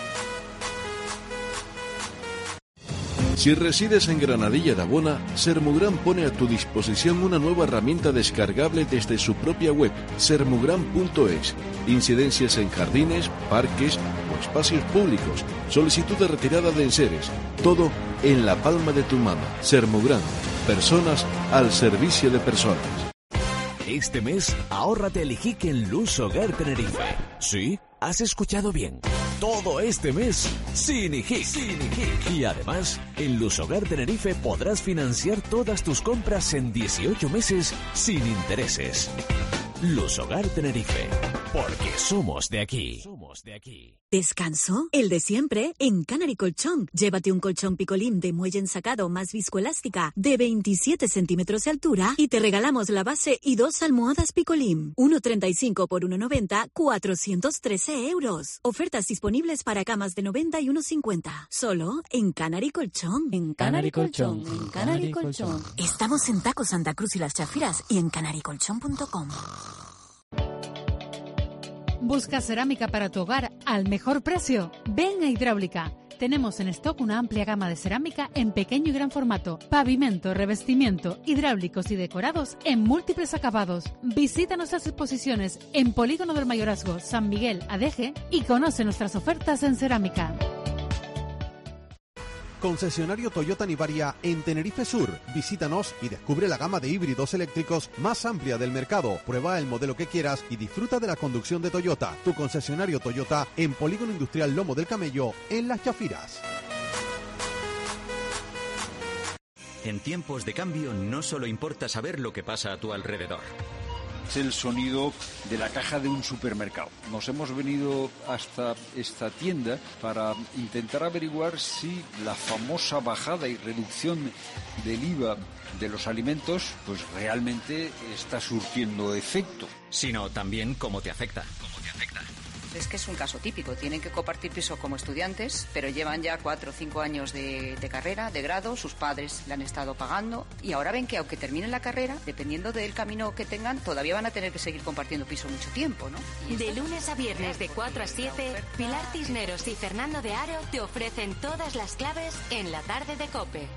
[SPEAKER 23] Si resides en Granadilla de Abona, Sermugran pone a tu disposición una nueva herramienta descargable desde su propia web, sermugran punto es. Incidencias en jardines, parques o espacios públicos, solicitud de retirada de enseres, todo en la palma de tu mano. Sermugran, personas al servicio de personas.
[SPEAKER 2] Este mes, ahórrate el I J I C en Luz Hogar Tenerife. ¿Sí? ¿Has escuchado bien? Todo este mes, sin I J I C. Sin I J I C. Y además, en Luz Hogar Tenerife podrás financiar todas tus compras en dieciocho meses sin intereses. Luz Hogar Tenerife, porque somos de aquí. Somos de aquí.
[SPEAKER 22] ¿Descanso? El de siempre, en Canary Colchón. Llévate un colchón picolín de muelle ensacado más viscoelástica de veintisiete centímetros de altura y te regalamos la base y dos almohadas picolín. uno treinta y cinco por uno noventa, cuatrocientos trece euros. Ofertas disponibles para camas de noventa y uno cincuenta. Solo en Canary Colchón. En Canary Colchón. En Canary Colchón. Estamos en Taco Santa Cruz y Las Chafiras y en canary colchón punto com.
[SPEAKER 21] Busca cerámica para tu hogar al mejor precio. Ven a Hidráulica. Tenemos en stock una amplia gama de cerámica en pequeño y gran formato, pavimento, revestimiento, hidráulicos y decorados en múltiples acabados. Visita nuestras exposiciones en Polígono del Mayorazgo, San Miguel, Adeje y conoce nuestras ofertas en cerámica.
[SPEAKER 4] Concesionario Toyota Nivaria en Tenerife Sur. Visítanos y descubre la gama de híbridos eléctricos más amplia del mercado. Prueba el modelo que quieras y disfruta de la conducción de Toyota. Tu concesionario Toyota en Polígono Industrial Lomo del Camello, en Las Chafiras.
[SPEAKER 5] En tiempos de cambio no solo importa saber lo que pasa a tu alrededor.
[SPEAKER 6] Es el sonido de la caja de un supermercado. Nos hemos venido hasta esta tienda para intentar averiguar si la famosa bajada y reducción del I V A de los alimentos pues realmente está surtiendo efecto.
[SPEAKER 5] Sino también cómo te afecta. ¿Cómo te afecta?
[SPEAKER 1] Es que es un caso típico. Tienen que compartir piso como estudiantes, pero llevan ya cuatro o cinco años de, de carrera, de grado, sus padres le han estado pagando y ahora ven que aunque terminen la carrera, dependiendo del camino que tengan, todavía van a tener que seguir compartiendo piso mucho tiempo, ¿no? Y
[SPEAKER 8] de lunes a viernes de cuatro a siete, Pilar Cisneros y Fernando de Aro te ofrecen todas las claves en la tarde de COPE.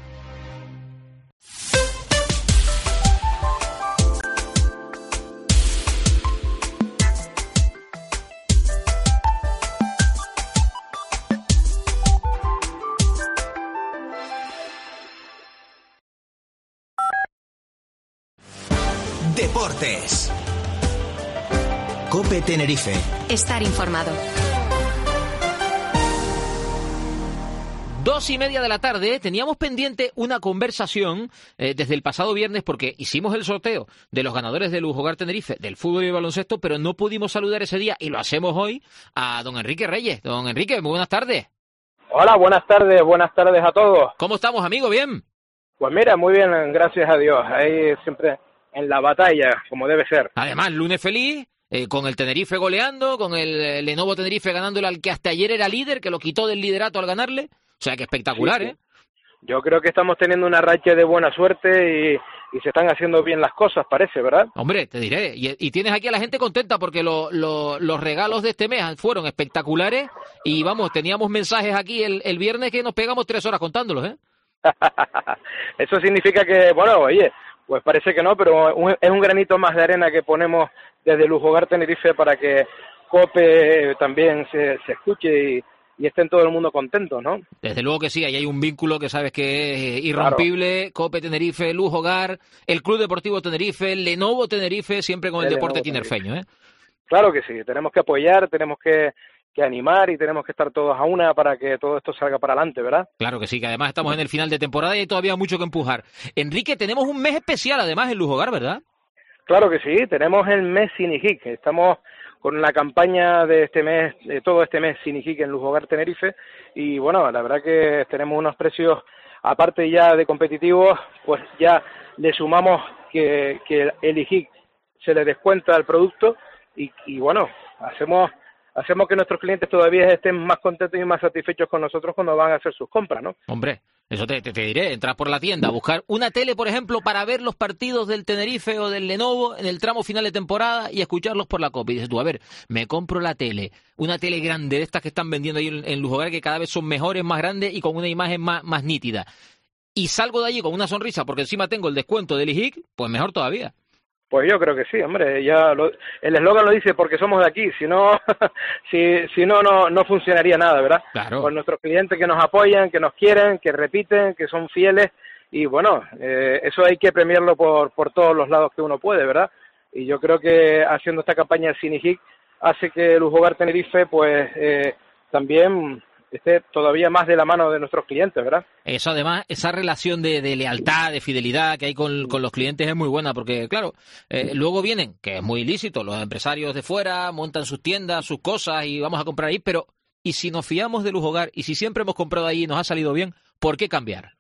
[SPEAKER 9] Deportes. COPE Tenerife.
[SPEAKER 10] Estar informado.
[SPEAKER 13] Dos y media de la tarde, teníamos pendiente una conversación eh, desde el pasado viernes porque hicimos el sorteo de los ganadores del Lujogar Tenerife, del fútbol y el baloncesto, pero no pudimos saludar ese día y lo hacemos hoy a don Enrique Reyes. Don Enrique, muy buenas tardes.
[SPEAKER 3] Hola, buenas tardes, buenas tardes a todos.
[SPEAKER 13] ¿Cómo estamos, amigo? ¿Bien?
[SPEAKER 3] Pues mira, muy bien, gracias a Dios. Ahí siempre en la batalla, como debe ser.
[SPEAKER 13] Además, lunes feliz, eh, con el Tenerife goleando, con el eh, Lenovo Tenerife ganándole al que hasta ayer era líder, que lo quitó del liderato al ganarle. O sea, que espectacular, sí, sí. ¿eh?
[SPEAKER 3] Yo creo que estamos teniendo una racha de buena suerte y, y se están haciendo bien las cosas, parece, ¿verdad?
[SPEAKER 13] Hombre, te diré. Y, y tienes aquí a la gente contenta porque lo, lo, los regalos de este mes fueron espectaculares y, vamos, teníamos mensajes aquí el, el viernes que nos pegamos tres horas contándolos, ¿eh?
[SPEAKER 3] Eso significa que, bueno, oye, pues parece que no, pero un, es un granito más de arena que ponemos desde Lujogar Tenerife para que COPE también se, se escuche y y estén todo el mundo contentos, ¿no?
[SPEAKER 13] Desde luego que sí, ahí hay un vínculo que sabes que es irrompible, claro. COPE Tenerife, Lujogar, el Club Deportivo Tenerife, el Lenovo Tenerife, siempre con el, el deporte tinerfeño, ¿eh?
[SPEAKER 3] Claro que sí, tenemos que apoyar, tenemos que, que animar y tenemos que estar todos a una para que todo esto salga para adelante, ¿verdad?
[SPEAKER 13] Claro que sí, que además estamos en el final de temporada y hay todavía mucho que empujar. Enrique, tenemos un mes especial además en Lujogar, ¿verdad?
[SPEAKER 3] Claro que sí, tenemos el mes Sinijic, estamos con la campaña de este mes, de todo este mes Sinijic en Lujogar Tenerife y bueno, la verdad que tenemos unos precios, aparte ya de competitivos, pues ya le sumamos que, que el I J I C se le descuenta al producto y, y bueno, hacemos hacemos que nuestros clientes todavía estén más contentos y más satisfechos con nosotros cuando van a hacer sus compras, ¿no?
[SPEAKER 13] Hombre, eso te, te, te diré, entrar por la tienda, buscar una tele, por ejemplo, para ver los partidos del Tenerife o del Lenovo en el tramo final de temporada y escucharlos por la COPE. Y dices tú, a ver, me compro la tele, una tele grande de estas que están vendiendo ahí en, en Lujogar, que cada vez son mejores, más grandes y con una imagen más, más nítida. Y salgo de allí con una sonrisa porque encima tengo el descuento del I J I C, pues mejor todavía.
[SPEAKER 3] Pues yo creo que sí, hombre, ya lo, el eslogan lo dice porque somos de aquí, si no, si, si no, no, no funcionaría nada, ¿verdad?
[SPEAKER 13] Claro.
[SPEAKER 3] Con nuestros clientes que nos apoyan, que nos quieren, que repiten, que son fieles y bueno, eh, eso hay que premiarlo por, por todos los lados que uno puede, ¿verdad? Y yo creo que haciendo esta campaña Sinijic hace que Lujogar Tenerife pues eh, también esté todavía más de la mano de nuestros clientes, ¿verdad?
[SPEAKER 13] Eso además, esa relación de, de lealtad, de fidelidad que hay con, con los clientes es muy buena, porque claro, eh, luego vienen, que es muy ilícito, los empresarios de fuera montan sus tiendas, sus cosas y vamos a comprar ahí, pero ¿y si nos fiamos de Lujogar y si siempre hemos comprado ahí y nos ha salido bien, por qué cambiar?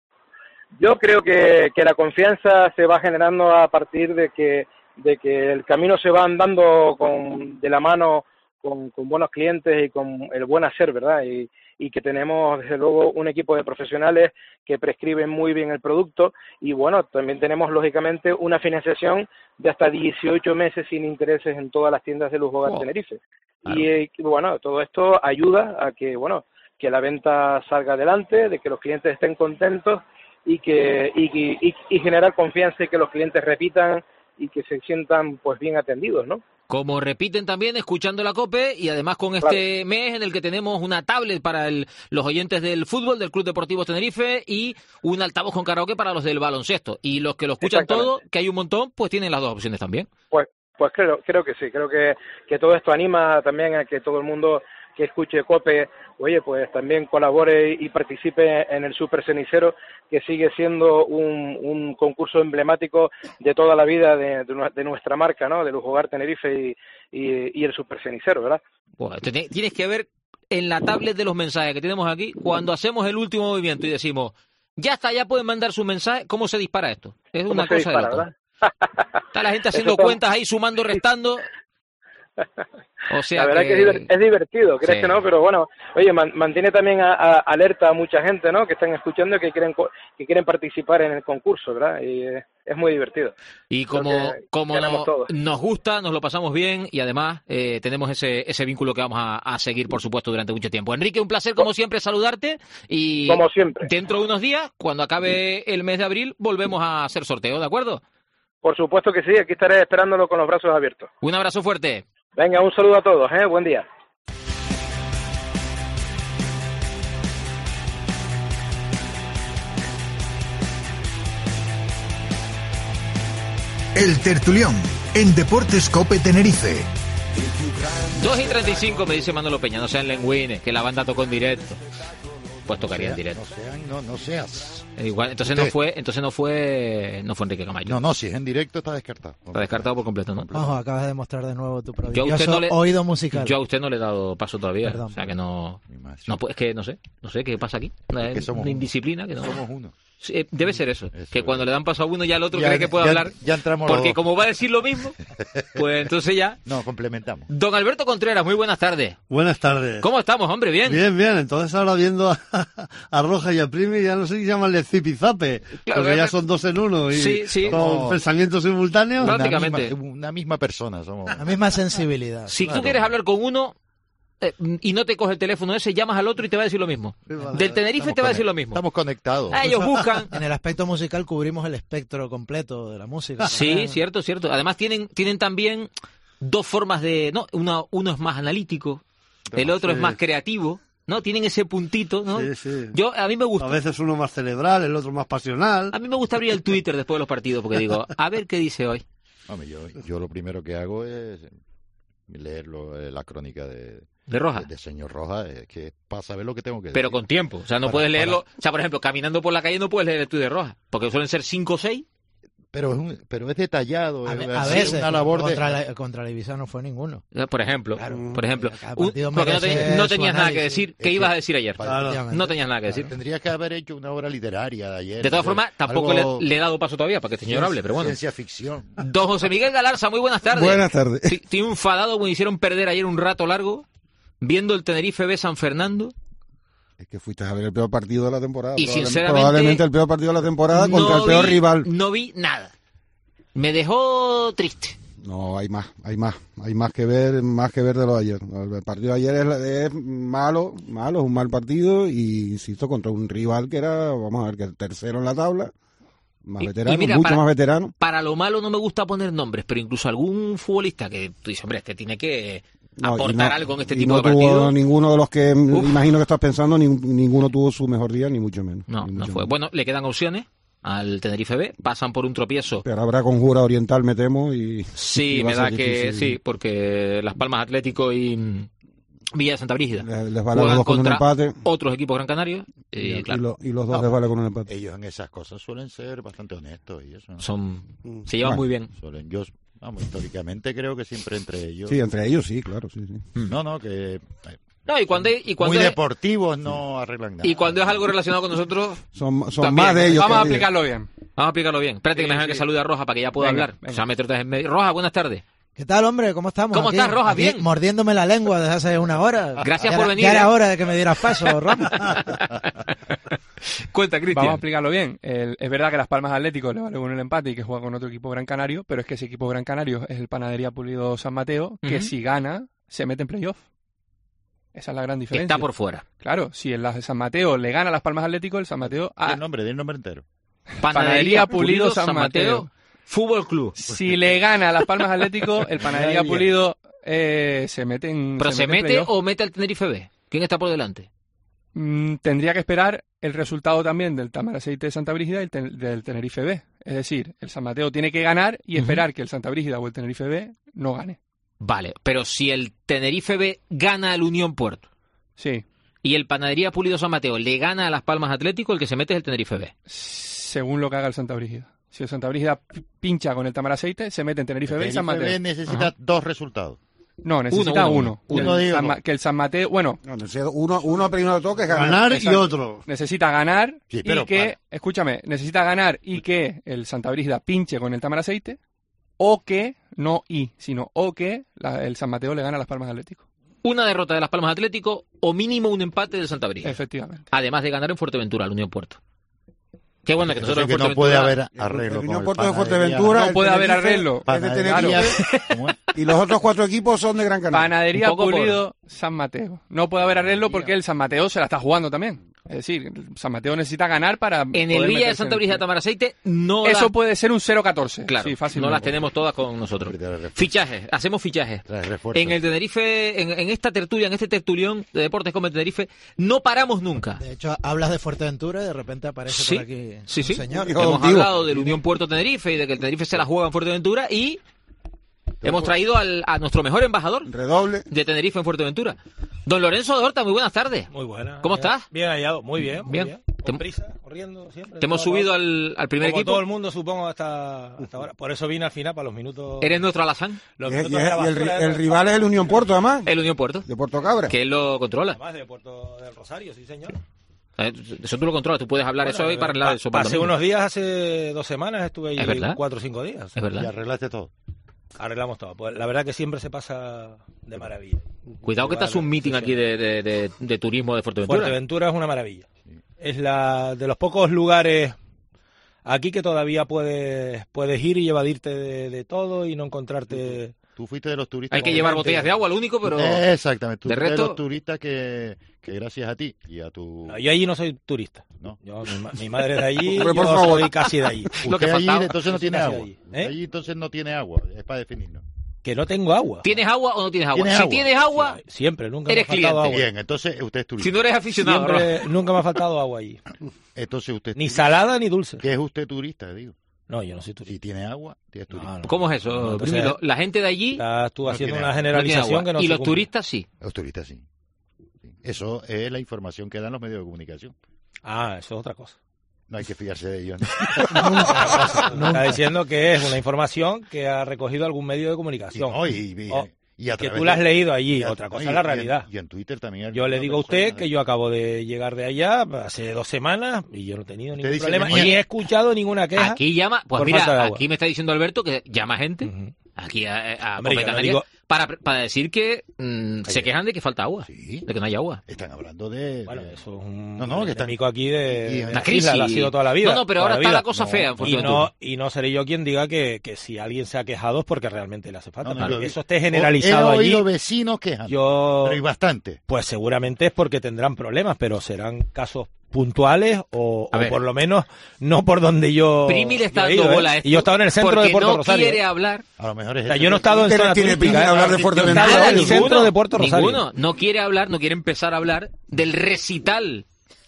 [SPEAKER 3] Yo creo que, que la confianza se va generando a partir de que, de que el camino se va andando con, de la mano Con, con buenos clientes y con el buen hacer, ¿verdad? Y, y que tenemos, desde luego, un equipo de profesionales que prescriben muy bien el producto y, bueno, también tenemos, lógicamente, una financiación de hasta dieciocho meses sin intereses en todas las tiendas de Lujogar oh, Tenerife. Claro. Y, y, bueno, todo esto ayuda a que, bueno, que la venta salga adelante, de que los clientes estén contentos y que y, y, y generar confianza y que los clientes repitan y que se sientan, pues, bien atendidos, ¿no?
[SPEAKER 13] Como repiten también escuchando la COPE y además con este claro. mes en el que tenemos una tablet para el, los oyentes del fútbol del Club Deportivo Tenerife y un altavoz con karaoke para los del baloncesto. Y los que lo escuchan todo, que hay un montón, pues tienen las dos opciones también.
[SPEAKER 3] Pues pues creo creo que sí, creo que, que todo esto anima también a que todo el mundo que escuche COPE, oye, pues también colabore y participe en el Super Cenicero, que sigue siendo un, un concurso emblemático de toda la vida de, de, de nuestra marca, ¿no? De Lujogar Tenerife y, y, y el Super Cenicero, ¿verdad?
[SPEAKER 13] Bueno, tienes que ver en la tablet de los mensajes que tenemos aquí, cuando hacemos el último movimiento y decimos, ya está, ya pueden mandar su mensaje, ¿cómo se dispara esto? Es una cosa
[SPEAKER 3] dispara,
[SPEAKER 13] de loco. Está la gente haciendo cuentas ahí, sumando, restando. O sea
[SPEAKER 3] la verdad
[SPEAKER 13] que...
[SPEAKER 3] que, es, diver- es divertido, crees
[SPEAKER 13] Sí.
[SPEAKER 3] que no, pero bueno, oye, man- mantiene también a, a- alerta a mucha gente, ¿no? Que están escuchando, que quieren co- que quieren participar en el concurso, ¿verdad? Y eh, es muy divertido.
[SPEAKER 13] Y
[SPEAKER 3] Creo
[SPEAKER 13] como,
[SPEAKER 3] que
[SPEAKER 13] como
[SPEAKER 3] ganamos
[SPEAKER 13] no-
[SPEAKER 3] todos.
[SPEAKER 13] nos gusta, nos lo pasamos bien y además eh, tenemos ese, ese vínculo que vamos a, a seguir, por supuesto, durante mucho tiempo. Enrique, un placer como siempre saludarte y
[SPEAKER 3] Como siempre.
[SPEAKER 13] dentro de unos días, cuando acabe el mes de abril, volvemos a hacer sorteo, ¿de acuerdo?
[SPEAKER 3] Por supuesto que sí, aquí estaré esperándolo con los brazos abiertos.
[SPEAKER 13] Un abrazo fuerte.
[SPEAKER 3] Venga, un saludo a todos, ¿eh? Buen día.
[SPEAKER 7] El Tertulión, en Deportes COPE Tenerife.
[SPEAKER 13] dos y treinta y cinco me dice Manolo Peña, no sean lengüines, que la banda tocó en directo. Pues tocaría en directo.
[SPEAKER 19] No sean, no, no seas.
[SPEAKER 13] Eh, Igual, entonces
[SPEAKER 19] Usted.
[SPEAKER 13] no fue, entonces no fue, no fue Enrique Camacho.
[SPEAKER 19] No, no, si es en directo está descartado.
[SPEAKER 13] Está descartado por completo, ¿no?
[SPEAKER 11] Ojo, acabas de demostrar de nuevo tu
[SPEAKER 13] Yo a
[SPEAKER 11] prodigioso
[SPEAKER 13] usted no le,
[SPEAKER 11] oído musical.
[SPEAKER 13] yo a usted no le he dado paso todavía,
[SPEAKER 11] Perdón,
[SPEAKER 13] o sea que no, no pu- es que no sé, no sé qué pasa aquí, una,
[SPEAKER 19] que somos
[SPEAKER 13] una
[SPEAKER 19] uno.
[SPEAKER 13] indisciplina que no.
[SPEAKER 19] Somos uno.
[SPEAKER 13] Sí, eh, debe ser eso, que cuando le dan paso a uno ya el otro
[SPEAKER 19] Ya-
[SPEAKER 13] cree que puede
[SPEAKER 19] ya-
[SPEAKER 13] hablar,
[SPEAKER 19] ya entramos los
[SPEAKER 13] porque
[SPEAKER 19] dos.
[SPEAKER 13] como va a decir lo mismo, pues entonces ya.
[SPEAKER 19] No, complementamos.
[SPEAKER 13] Don Alberto Contreras, muy buenas tardes.
[SPEAKER 12] Buenas tardes.
[SPEAKER 13] ¿Cómo estamos, hombre? Bien.
[SPEAKER 12] Bien, bien. Entonces ahora viendo a, a Roja y a Primi, ya no sé si llamarle zipizape,
[SPEAKER 13] Claro,
[SPEAKER 12] porque ya
[SPEAKER 13] claro.
[SPEAKER 12] son dos en uno y
[SPEAKER 13] Sí, sí.
[SPEAKER 12] con
[SPEAKER 13] Oh.
[SPEAKER 12] pensamientos simultáneos.
[SPEAKER 19] Una misma, una misma persona somos.
[SPEAKER 11] La misma sensibilidad.
[SPEAKER 13] Si
[SPEAKER 19] Claro.
[SPEAKER 13] tú quieres hablar con uno eh, y no te coge el teléfono ese, llamas al otro y te va a decir lo mismo. Del Tenerife
[SPEAKER 19] Estamos
[SPEAKER 13] te va a decir
[SPEAKER 19] conect-
[SPEAKER 13] lo mismo.
[SPEAKER 19] Estamos conectados.
[SPEAKER 13] Ah, ellos buscan.
[SPEAKER 11] En el aspecto musical cubrimos el espectro completo de la música.
[SPEAKER 13] Sí, cierto, cierto. Además tienen, tienen también dos formas de... no, una, uno es más analítico, el otro
[SPEAKER 12] Sí.
[SPEAKER 13] es más creativo, ¿no? Tienen ese puntito, ¿no?
[SPEAKER 12] Sí, sí.
[SPEAKER 13] Yo, a mí me gusta.
[SPEAKER 12] A veces uno más cerebral, el otro más pasional.
[SPEAKER 13] A mí me gusta abrir el Twitter después de los partidos porque digo, a ver qué dice hoy.
[SPEAKER 19] Hombre, yo, yo lo primero que hago es leer lo- eh, la crónica de...
[SPEAKER 13] ¿De Roja?
[SPEAKER 19] De, de señor Roja, eh, que es para saber lo que tengo que decir.
[SPEAKER 13] Pero con tiempo. O sea, no
[SPEAKER 19] Para-
[SPEAKER 13] puedes leerlo.
[SPEAKER 19] para-
[SPEAKER 13] O sea, por ejemplo, caminando por la calle no puedes leer el Twitter Roja. Porque suelen ser cinco o seis.
[SPEAKER 19] Pero es, un, pero es detallado.
[SPEAKER 11] A,
[SPEAKER 19] es,
[SPEAKER 11] ve-
[SPEAKER 19] es
[SPEAKER 11] a veces,
[SPEAKER 19] una labor
[SPEAKER 11] contra,
[SPEAKER 19] de...
[SPEAKER 11] la, contra la Ibiza no fue ninguno.
[SPEAKER 13] Por ejemplo. Por ejemplo.
[SPEAKER 11] Cada
[SPEAKER 13] Un-
[SPEAKER 11] partido
[SPEAKER 13] porque no,
[SPEAKER 11] merece
[SPEAKER 13] te- no
[SPEAKER 11] su
[SPEAKER 13] tenías nada que
[SPEAKER 11] análisis.
[SPEAKER 13] decir. ¿Qué
[SPEAKER 19] Es
[SPEAKER 13] ibas
[SPEAKER 19] que-
[SPEAKER 13] a decir ayer?
[SPEAKER 19] Claro.
[SPEAKER 13] No tenías nada que decir.
[SPEAKER 19] Tendrías que haber hecho una obra literaria de ayer.
[SPEAKER 13] De todas
[SPEAKER 19] algo-
[SPEAKER 13] formas, tampoco
[SPEAKER 19] algo-
[SPEAKER 13] le, le he dado paso todavía para que este señor hable, pero bueno.
[SPEAKER 19] Ciencia ficción.
[SPEAKER 13] Don José Miguel Galarza, muy buenas tardes.
[SPEAKER 24] Buenas tardes.
[SPEAKER 13] Estoy, estoy enfadado porque me hicieron perder ayer un rato largo viendo el Tenerife B San Fernando.
[SPEAKER 24] Es que fuiste a ver el peor partido de la temporada.
[SPEAKER 13] Y
[SPEAKER 24] Probable-
[SPEAKER 13] sinceramente,
[SPEAKER 24] Probablemente el peor partido de la temporada contra
[SPEAKER 13] no
[SPEAKER 24] el peor
[SPEAKER 13] vi-
[SPEAKER 24] rival.
[SPEAKER 13] No vi nada. Me dejó triste.
[SPEAKER 24] No, hay más, hay más. Hay más que ver, más que ver de lo de ayer. El partido de ayer es, es malo, malo, es un mal partido y, insisto, contra un rival que era, vamos a ver, que el tercero en la tabla, más
[SPEAKER 13] Y-
[SPEAKER 24] veterano,
[SPEAKER 13] y mira,
[SPEAKER 24] mucho
[SPEAKER 13] para-
[SPEAKER 24] más veterano.
[SPEAKER 13] Para lo malo no me gusta poner nombres, pero incluso algún futbolista que tú dices, hombre, este tiene que
[SPEAKER 24] No, y
[SPEAKER 13] aportar
[SPEAKER 24] no-
[SPEAKER 13] algo en este
[SPEAKER 24] y
[SPEAKER 13] tipo
[SPEAKER 24] no
[SPEAKER 13] de
[SPEAKER 24] tuvo
[SPEAKER 13] partidos.
[SPEAKER 24] ninguno de los que
[SPEAKER 13] Uf.
[SPEAKER 24] imagino que estás pensando, ni- ninguno tuvo su mejor día, ni mucho menos.
[SPEAKER 13] No,
[SPEAKER 24] ni
[SPEAKER 13] no
[SPEAKER 24] mucho
[SPEAKER 13] fue.
[SPEAKER 24] menos.
[SPEAKER 13] Bueno, le quedan opciones al Tenerife B, pasan por un tropiezo.
[SPEAKER 24] Pero habrá conjura oriental, me temo, y...
[SPEAKER 13] Sí,
[SPEAKER 24] y va
[SPEAKER 13] me
[SPEAKER 24] a
[SPEAKER 13] da
[SPEAKER 24] ser
[SPEAKER 13] que
[SPEAKER 24] difícil.
[SPEAKER 13] sí, porque Las Palmas Atlético y mm, Villa de Santa Brígida
[SPEAKER 24] Les, les vale a los
[SPEAKER 13] juegan
[SPEAKER 24] dos con un
[SPEAKER 13] contra
[SPEAKER 24] empate.
[SPEAKER 13] otros equipos gran canarios y,
[SPEAKER 24] Y, y
[SPEAKER 13] claro,
[SPEAKER 24] lo- y los dos
[SPEAKER 19] No,
[SPEAKER 24] les vale con un empate.
[SPEAKER 19] Ellos en esas cosas suelen ser bastante honestos y eso. ¿no?
[SPEAKER 13] son se llevan
[SPEAKER 24] Bueno.
[SPEAKER 13] muy bien.
[SPEAKER 19] Suelen, yo, vamos, históricamente creo que siempre entre ellos.
[SPEAKER 24] Sí, entre ellos sí, claro, sí, sí.
[SPEAKER 19] No, no, que eh,
[SPEAKER 13] No, y cuando y cuando
[SPEAKER 19] muy
[SPEAKER 13] es,
[SPEAKER 19] deportivos no arreglan nada.
[SPEAKER 13] y cuando es algo relacionado con nosotros
[SPEAKER 24] Son, son
[SPEAKER 13] también.
[SPEAKER 24] más de ellos.
[SPEAKER 14] Vamos a
[SPEAKER 24] que ellos.
[SPEAKER 14] aplicarlo bien.
[SPEAKER 13] Vamos a explicarlo bien. Espérate que
[SPEAKER 14] Sí,
[SPEAKER 13] me dejan
[SPEAKER 14] sí.
[SPEAKER 13] que salude a Roja para que ya pueda
[SPEAKER 14] Venga,
[SPEAKER 13] hablar.
[SPEAKER 14] venga.
[SPEAKER 13] O sea, me tratas en medio. Roja, buenas tardes.
[SPEAKER 11] ¿Qué tal, hombre? ¿Cómo estamos?
[SPEAKER 13] ¿Cómo
[SPEAKER 11] Aquí-
[SPEAKER 13] estás, Roja?
[SPEAKER 11] aquí
[SPEAKER 13] Bien.
[SPEAKER 11] Mordiéndome la lengua desde hace una hora.
[SPEAKER 13] Gracias
[SPEAKER 11] Ya
[SPEAKER 13] por
[SPEAKER 11] era-
[SPEAKER 13] venir,
[SPEAKER 11] Ya era
[SPEAKER 13] ¿eh?
[SPEAKER 11] hora de que me dieras paso, Ron.
[SPEAKER 13] Cuenta,
[SPEAKER 14] Vamos a
[SPEAKER 13] Cristian.
[SPEAKER 14] explicarlo bien. El- es verdad que Las Palmas Atlético le vale con el empate y que juega con otro equipo Gran Canario, pero es que ese equipo Gran Canario es el Panadería Pulido San Mateo, que
[SPEAKER 13] Ujú.
[SPEAKER 14] si gana, se mete en playoff. Esa es la gran diferencia.
[SPEAKER 13] Está por fuera.
[SPEAKER 14] Claro, si el la- San Mateo le gana a Las Palmas Atlético, el San Mateo...
[SPEAKER 19] Di
[SPEAKER 14] ah,
[SPEAKER 19] el nombre, di el nombre entero.
[SPEAKER 14] Panadería Pulido San Mateo.
[SPEAKER 13] Fútbol Club.
[SPEAKER 14] Si le gana a Las Palmas Atlético, el Panadería
[SPEAKER 19] Bien.
[SPEAKER 14] Pulido eh, se mete en
[SPEAKER 13] ¿Pero se
[SPEAKER 14] en
[SPEAKER 13] mete
[SPEAKER 14] playoff.
[SPEAKER 13] o mete al Tenerife B? ¿Quién está por delante?
[SPEAKER 14] Mm, tendría que esperar el resultado también del Tamaraceite de Santa Brígida y el ten- del Tenerife B. Es decir, el San Mateo tiene que ganar y
[SPEAKER 13] Ujú.
[SPEAKER 14] esperar que el Santa Brígida o el Tenerife B no gane.
[SPEAKER 13] Vale, pero si el Tenerife B gana al Unión Puerto
[SPEAKER 14] Sí,
[SPEAKER 13] y el Panadería Pulido San Mateo le gana a Las Palmas Atlético, el que se mete es el Tenerife B.
[SPEAKER 14] según lo que haga el Santa Brígida. Si el Santa Brígida p- pincha con el Tamaraceite, se mete en Tenerife B y San
[SPEAKER 19] Tenerife
[SPEAKER 14] Mateo.
[SPEAKER 19] B necesita
[SPEAKER 13] Ajá.
[SPEAKER 19] dos resultados.
[SPEAKER 14] No, necesita
[SPEAKER 13] Uno,
[SPEAKER 14] uno.
[SPEAKER 13] uno,
[SPEAKER 14] Que,
[SPEAKER 19] uno.
[SPEAKER 14] el
[SPEAKER 19] Uno
[SPEAKER 14] San
[SPEAKER 19] digo.
[SPEAKER 14] Ma- que el San Mateo, bueno,
[SPEAKER 24] No, necesita uno, uno primero de todo que es ganar.
[SPEAKER 12] Ganar y
[SPEAKER 14] Exacto.
[SPEAKER 12] otro.
[SPEAKER 14] necesita ganar
[SPEAKER 19] Sí,
[SPEAKER 14] y
[SPEAKER 19] pero
[SPEAKER 14] que,
[SPEAKER 19] para-
[SPEAKER 14] escúchame, necesita ganar y que el Santa Brígida pinche con el Tamaraceite o que, no y, sino o que la- el San Mateo le gana a Las Palmas Atlético.
[SPEAKER 13] Una derrota de Las Palmas Atlético o mínimo un empate del Santa Brígida.
[SPEAKER 14] Efectivamente.
[SPEAKER 13] Además de ganar en Fuerteventura, al Unión Puerto. Qué bueno que nosotros en
[SPEAKER 19] Entonces que no
[SPEAKER 13] Fuerteventura...
[SPEAKER 19] puede haber arreglo
[SPEAKER 24] El
[SPEAKER 19] con
[SPEAKER 24] Unión
[SPEAKER 19] el
[SPEAKER 24] Puerto de
[SPEAKER 19] Panadería.
[SPEAKER 24] Fuerteventura.
[SPEAKER 14] No
[SPEAKER 24] el
[SPEAKER 14] puede haber
[SPEAKER 24] Tenerife
[SPEAKER 14] arreglo.
[SPEAKER 24] es de
[SPEAKER 19] Panadería.
[SPEAKER 24] Tenerife,
[SPEAKER 19] ¿Cómo es?
[SPEAKER 24] y los otros cuatro equipos son de Gran Canaria.
[SPEAKER 14] Panadería
[SPEAKER 13] Un poco por-
[SPEAKER 14] Pulido, San Mateo. No puede haber arreglo porque el San Mateo se la está jugando también. Es decir, el San Mateo necesita ganar para...
[SPEAKER 13] En el
[SPEAKER 14] poder
[SPEAKER 13] Villa de
[SPEAKER 14] meterse
[SPEAKER 13] Santa
[SPEAKER 14] en-
[SPEAKER 13] Brígida de Tamaraceite no
[SPEAKER 14] Eso
[SPEAKER 13] las-
[SPEAKER 14] puede ser un cero catorce.
[SPEAKER 13] Claro,
[SPEAKER 14] sí,
[SPEAKER 13] no
[SPEAKER 14] fácilmente.
[SPEAKER 13] las tenemos todas con nosotros. Fichajes, hacemos fichajes.
[SPEAKER 19] Trae refuerzos.
[SPEAKER 13] En el Tenerife, en, en esta tertulia, en este tertulión de Deportes como el Tenerife, no paramos nunca.
[SPEAKER 11] De hecho, hablas de Fuerteventura y de repente aparece
[SPEAKER 13] Sí,
[SPEAKER 11] por aquí
[SPEAKER 13] sí,
[SPEAKER 11] un
[SPEAKER 13] sí.
[SPEAKER 11] señor.
[SPEAKER 13] Hemos hablado del Unión Puerto Tenerife y de que el Tenerife se la juega en Fuerteventura y hemos traído al, a nuestro mejor embajador
[SPEAKER 24] Redoble.
[SPEAKER 13] de Tenerife en Fuerteventura. Don Lorenzo de Horta, muy buenas tardes.
[SPEAKER 18] Muy buena.
[SPEAKER 13] ¿Cómo
[SPEAKER 18] bien,
[SPEAKER 13] estás?
[SPEAKER 18] Bien hallado, muy bien, muy
[SPEAKER 13] Bien.
[SPEAKER 18] bien.
[SPEAKER 13] Te-
[SPEAKER 18] Con prisa, corriendo siempre.
[SPEAKER 13] Te hemos
[SPEAKER 18] todo,
[SPEAKER 13] subido
[SPEAKER 18] todo.
[SPEAKER 13] al, al primer
[SPEAKER 18] Como
[SPEAKER 13] equipo.
[SPEAKER 18] todo el mundo, supongo, hasta, hasta ahora. Por eso vine al final, para los minutos...
[SPEAKER 13] Eres nuestro alazán.
[SPEAKER 18] Los
[SPEAKER 24] Y,
[SPEAKER 18] minutos
[SPEAKER 24] y-
[SPEAKER 18] de la
[SPEAKER 24] y el,
[SPEAKER 18] basura,
[SPEAKER 24] ri-
[SPEAKER 18] ¿eh?
[SPEAKER 24] el rival es el Unión Puerto, además.
[SPEAKER 13] El Unión Puerto.
[SPEAKER 24] De Puerto Cabra.
[SPEAKER 13] Que él lo controla.
[SPEAKER 18] Además de Puerto del Rosario, sí, señor.
[SPEAKER 13] Eh, Eso tú lo controlas, tú puedes hablar eso hoy para hablar de eso. para el
[SPEAKER 18] Pasé
[SPEAKER 13] domingo.
[SPEAKER 18] unos días, hace dos semanas, estuve ahí
[SPEAKER 13] ¿Es verdad?
[SPEAKER 18] cuatro o cinco días.
[SPEAKER 13] Es verdad.
[SPEAKER 19] Y arreglaste todo.
[SPEAKER 18] Arreglamos todo. Pues la verdad que siempre se pasa de maravilla.
[SPEAKER 13] Cuidado que estás un meeting aquí de, de, de, de turismo de Fuerteventura.
[SPEAKER 18] Fuerteventura es una maravilla. Es la de los pocos lugares aquí que todavía puedes puedes ir y evadirte de, de todo y no encontrarte...
[SPEAKER 19] Tú fuiste de los turistas.
[SPEAKER 13] Hay que llevar botellas de agua, lo único, pero...
[SPEAKER 19] Exactamente. Tú
[SPEAKER 13] de
[SPEAKER 19] fuiste de
[SPEAKER 13] resto-
[SPEAKER 19] los turistas que, que gracias a ti y a tu...
[SPEAKER 18] No, yo allí no soy turista.
[SPEAKER 19] No.
[SPEAKER 18] Yo, mi, ma- mi madre es de allí,
[SPEAKER 19] Hombre, por
[SPEAKER 18] yo
[SPEAKER 19] favor.
[SPEAKER 18] soy casi de allí.
[SPEAKER 19] Usted allí entonces no
[SPEAKER 18] Yo soy
[SPEAKER 19] tiene
[SPEAKER 18] casi
[SPEAKER 19] agua.
[SPEAKER 18] de allí.
[SPEAKER 19] Usted allí entonces no tiene agua. Es para definirnos.
[SPEAKER 18] Que no tengo agua.
[SPEAKER 13] ¿Tienes agua o no tienes agua?
[SPEAKER 19] ¿Tienes
[SPEAKER 13] si
[SPEAKER 19] agua?
[SPEAKER 13] tienes agua,
[SPEAKER 18] Siempre, nunca
[SPEAKER 13] eres
[SPEAKER 18] me ha faltado
[SPEAKER 13] cliente.
[SPEAKER 18] agua.
[SPEAKER 19] Bien, entonces usted es turista.
[SPEAKER 13] Si no eres aficionado,
[SPEAKER 18] Siempre,
[SPEAKER 13] ¿no?
[SPEAKER 18] nunca me ha faltado agua allí.
[SPEAKER 19] Entonces usted...
[SPEAKER 18] Ni salada ni dulce.
[SPEAKER 19] ¿Qué es usted turista, digo?
[SPEAKER 18] No, yo no soy turista.
[SPEAKER 19] Si tiene agua, tienes turista.
[SPEAKER 13] ¿Cómo es eso?
[SPEAKER 18] No, entonces-
[SPEAKER 13] Primero, la gente de allí
[SPEAKER 18] Estás tú
[SPEAKER 19] No
[SPEAKER 18] haciendo
[SPEAKER 19] tiene
[SPEAKER 18] una
[SPEAKER 19] agua.
[SPEAKER 13] no tiene
[SPEAKER 18] generalización
[SPEAKER 13] agua.
[SPEAKER 18] que no
[SPEAKER 13] y
[SPEAKER 18] se
[SPEAKER 13] los
[SPEAKER 18] cumple.
[SPEAKER 13] turistas sí.
[SPEAKER 19] Los turistas sí. Sí. Eso es la información que dan los medios de comunicación.
[SPEAKER 18] Ah, eso es otra cosa.
[SPEAKER 19] No hay que fiarse de ellos.
[SPEAKER 18] Me está diciendo que es una información que ha recogido algún medio de comunicación.
[SPEAKER 19] Y no, y- y-
[SPEAKER 18] O
[SPEAKER 19] y a
[SPEAKER 18] que
[SPEAKER 19] través
[SPEAKER 18] tú la has
[SPEAKER 19] de-
[SPEAKER 18] leído allí.
[SPEAKER 19] y a-
[SPEAKER 18] Otra cosa
[SPEAKER 19] y-
[SPEAKER 18] es la
[SPEAKER 19] y en-
[SPEAKER 18] realidad.
[SPEAKER 19] Y en Twitter también. hay
[SPEAKER 18] Yo le
[SPEAKER 19] alguna
[SPEAKER 18] digo a usted
[SPEAKER 19] persona
[SPEAKER 18] que yo acabo de llegar de allá hace dos semanas y yo no he tenido ningún
[SPEAKER 19] dice
[SPEAKER 18] problema.
[SPEAKER 19] que-
[SPEAKER 18] Ni
[SPEAKER 19] Oye,
[SPEAKER 18] he escuchado ninguna queja.
[SPEAKER 13] Aquí llama, pues
[SPEAKER 18] por falta de
[SPEAKER 13] mira,
[SPEAKER 18] agua.
[SPEAKER 13] aquí me está diciendo Alberto que llama gente, aquí a, a
[SPEAKER 18] Hombre, yo
[SPEAKER 13] Cope
[SPEAKER 18] no
[SPEAKER 13] Canarias,
[SPEAKER 18] digo-
[SPEAKER 13] para, para decir que mm, se quejan de que falta agua, de que no hay agua.
[SPEAKER 19] Están hablando de...
[SPEAKER 18] Bueno,
[SPEAKER 19] de-
[SPEAKER 18] eso es un
[SPEAKER 19] No, no, que están...
[SPEAKER 18] endémico aquí de,
[SPEAKER 19] y-
[SPEAKER 18] de
[SPEAKER 13] Una
[SPEAKER 18] las
[SPEAKER 13] crisis.
[SPEAKER 18] islas, lo ha sido toda la vida.
[SPEAKER 13] No, no, pero
[SPEAKER 18] toda
[SPEAKER 13] ahora está
[SPEAKER 18] vida.
[SPEAKER 13] la cosa fea en
[SPEAKER 18] Y
[SPEAKER 13] Fuerteventura.
[SPEAKER 18] no, y no seré yo quien diga que, que si alguien se ha quejado es porque realmente le hace falta.
[SPEAKER 19] No, no,
[SPEAKER 18] Para
[SPEAKER 19] yo-
[SPEAKER 18] que eso esté generalizado
[SPEAKER 19] He oído
[SPEAKER 18] allí.
[SPEAKER 19] vecinos quejando.
[SPEAKER 18] Yo,
[SPEAKER 19] Pero hay bastante.
[SPEAKER 18] pues seguramente es porque tendrán problemas, pero serán casos puntuales o,
[SPEAKER 13] A
[SPEAKER 18] o
[SPEAKER 13] ver.
[SPEAKER 18] por lo menos no por donde yo.
[SPEAKER 13] Primi le está
[SPEAKER 18] yo he
[SPEAKER 13] dando
[SPEAKER 18] ido, ¿eh?
[SPEAKER 13] bola a esto
[SPEAKER 18] Y yo he estado en el centro
[SPEAKER 13] porque
[SPEAKER 18] de Puerto
[SPEAKER 13] no
[SPEAKER 18] Rosario.
[SPEAKER 13] quiere hablar.
[SPEAKER 19] A lo mejor es
[SPEAKER 18] O sea,
[SPEAKER 19] eso.
[SPEAKER 18] yo no he estado en
[SPEAKER 24] ¿Qué
[SPEAKER 18] zona
[SPEAKER 24] tiene
[SPEAKER 18] turística,
[SPEAKER 24] Primi hablar de
[SPEAKER 18] yo he
[SPEAKER 24] Fuerteventura?
[SPEAKER 18] estado en el
[SPEAKER 13] Ninguno,
[SPEAKER 18] centro de Puerto Rosario.
[SPEAKER 13] Ninguno, no quiere hablar, no quiere empezar a hablar del recital.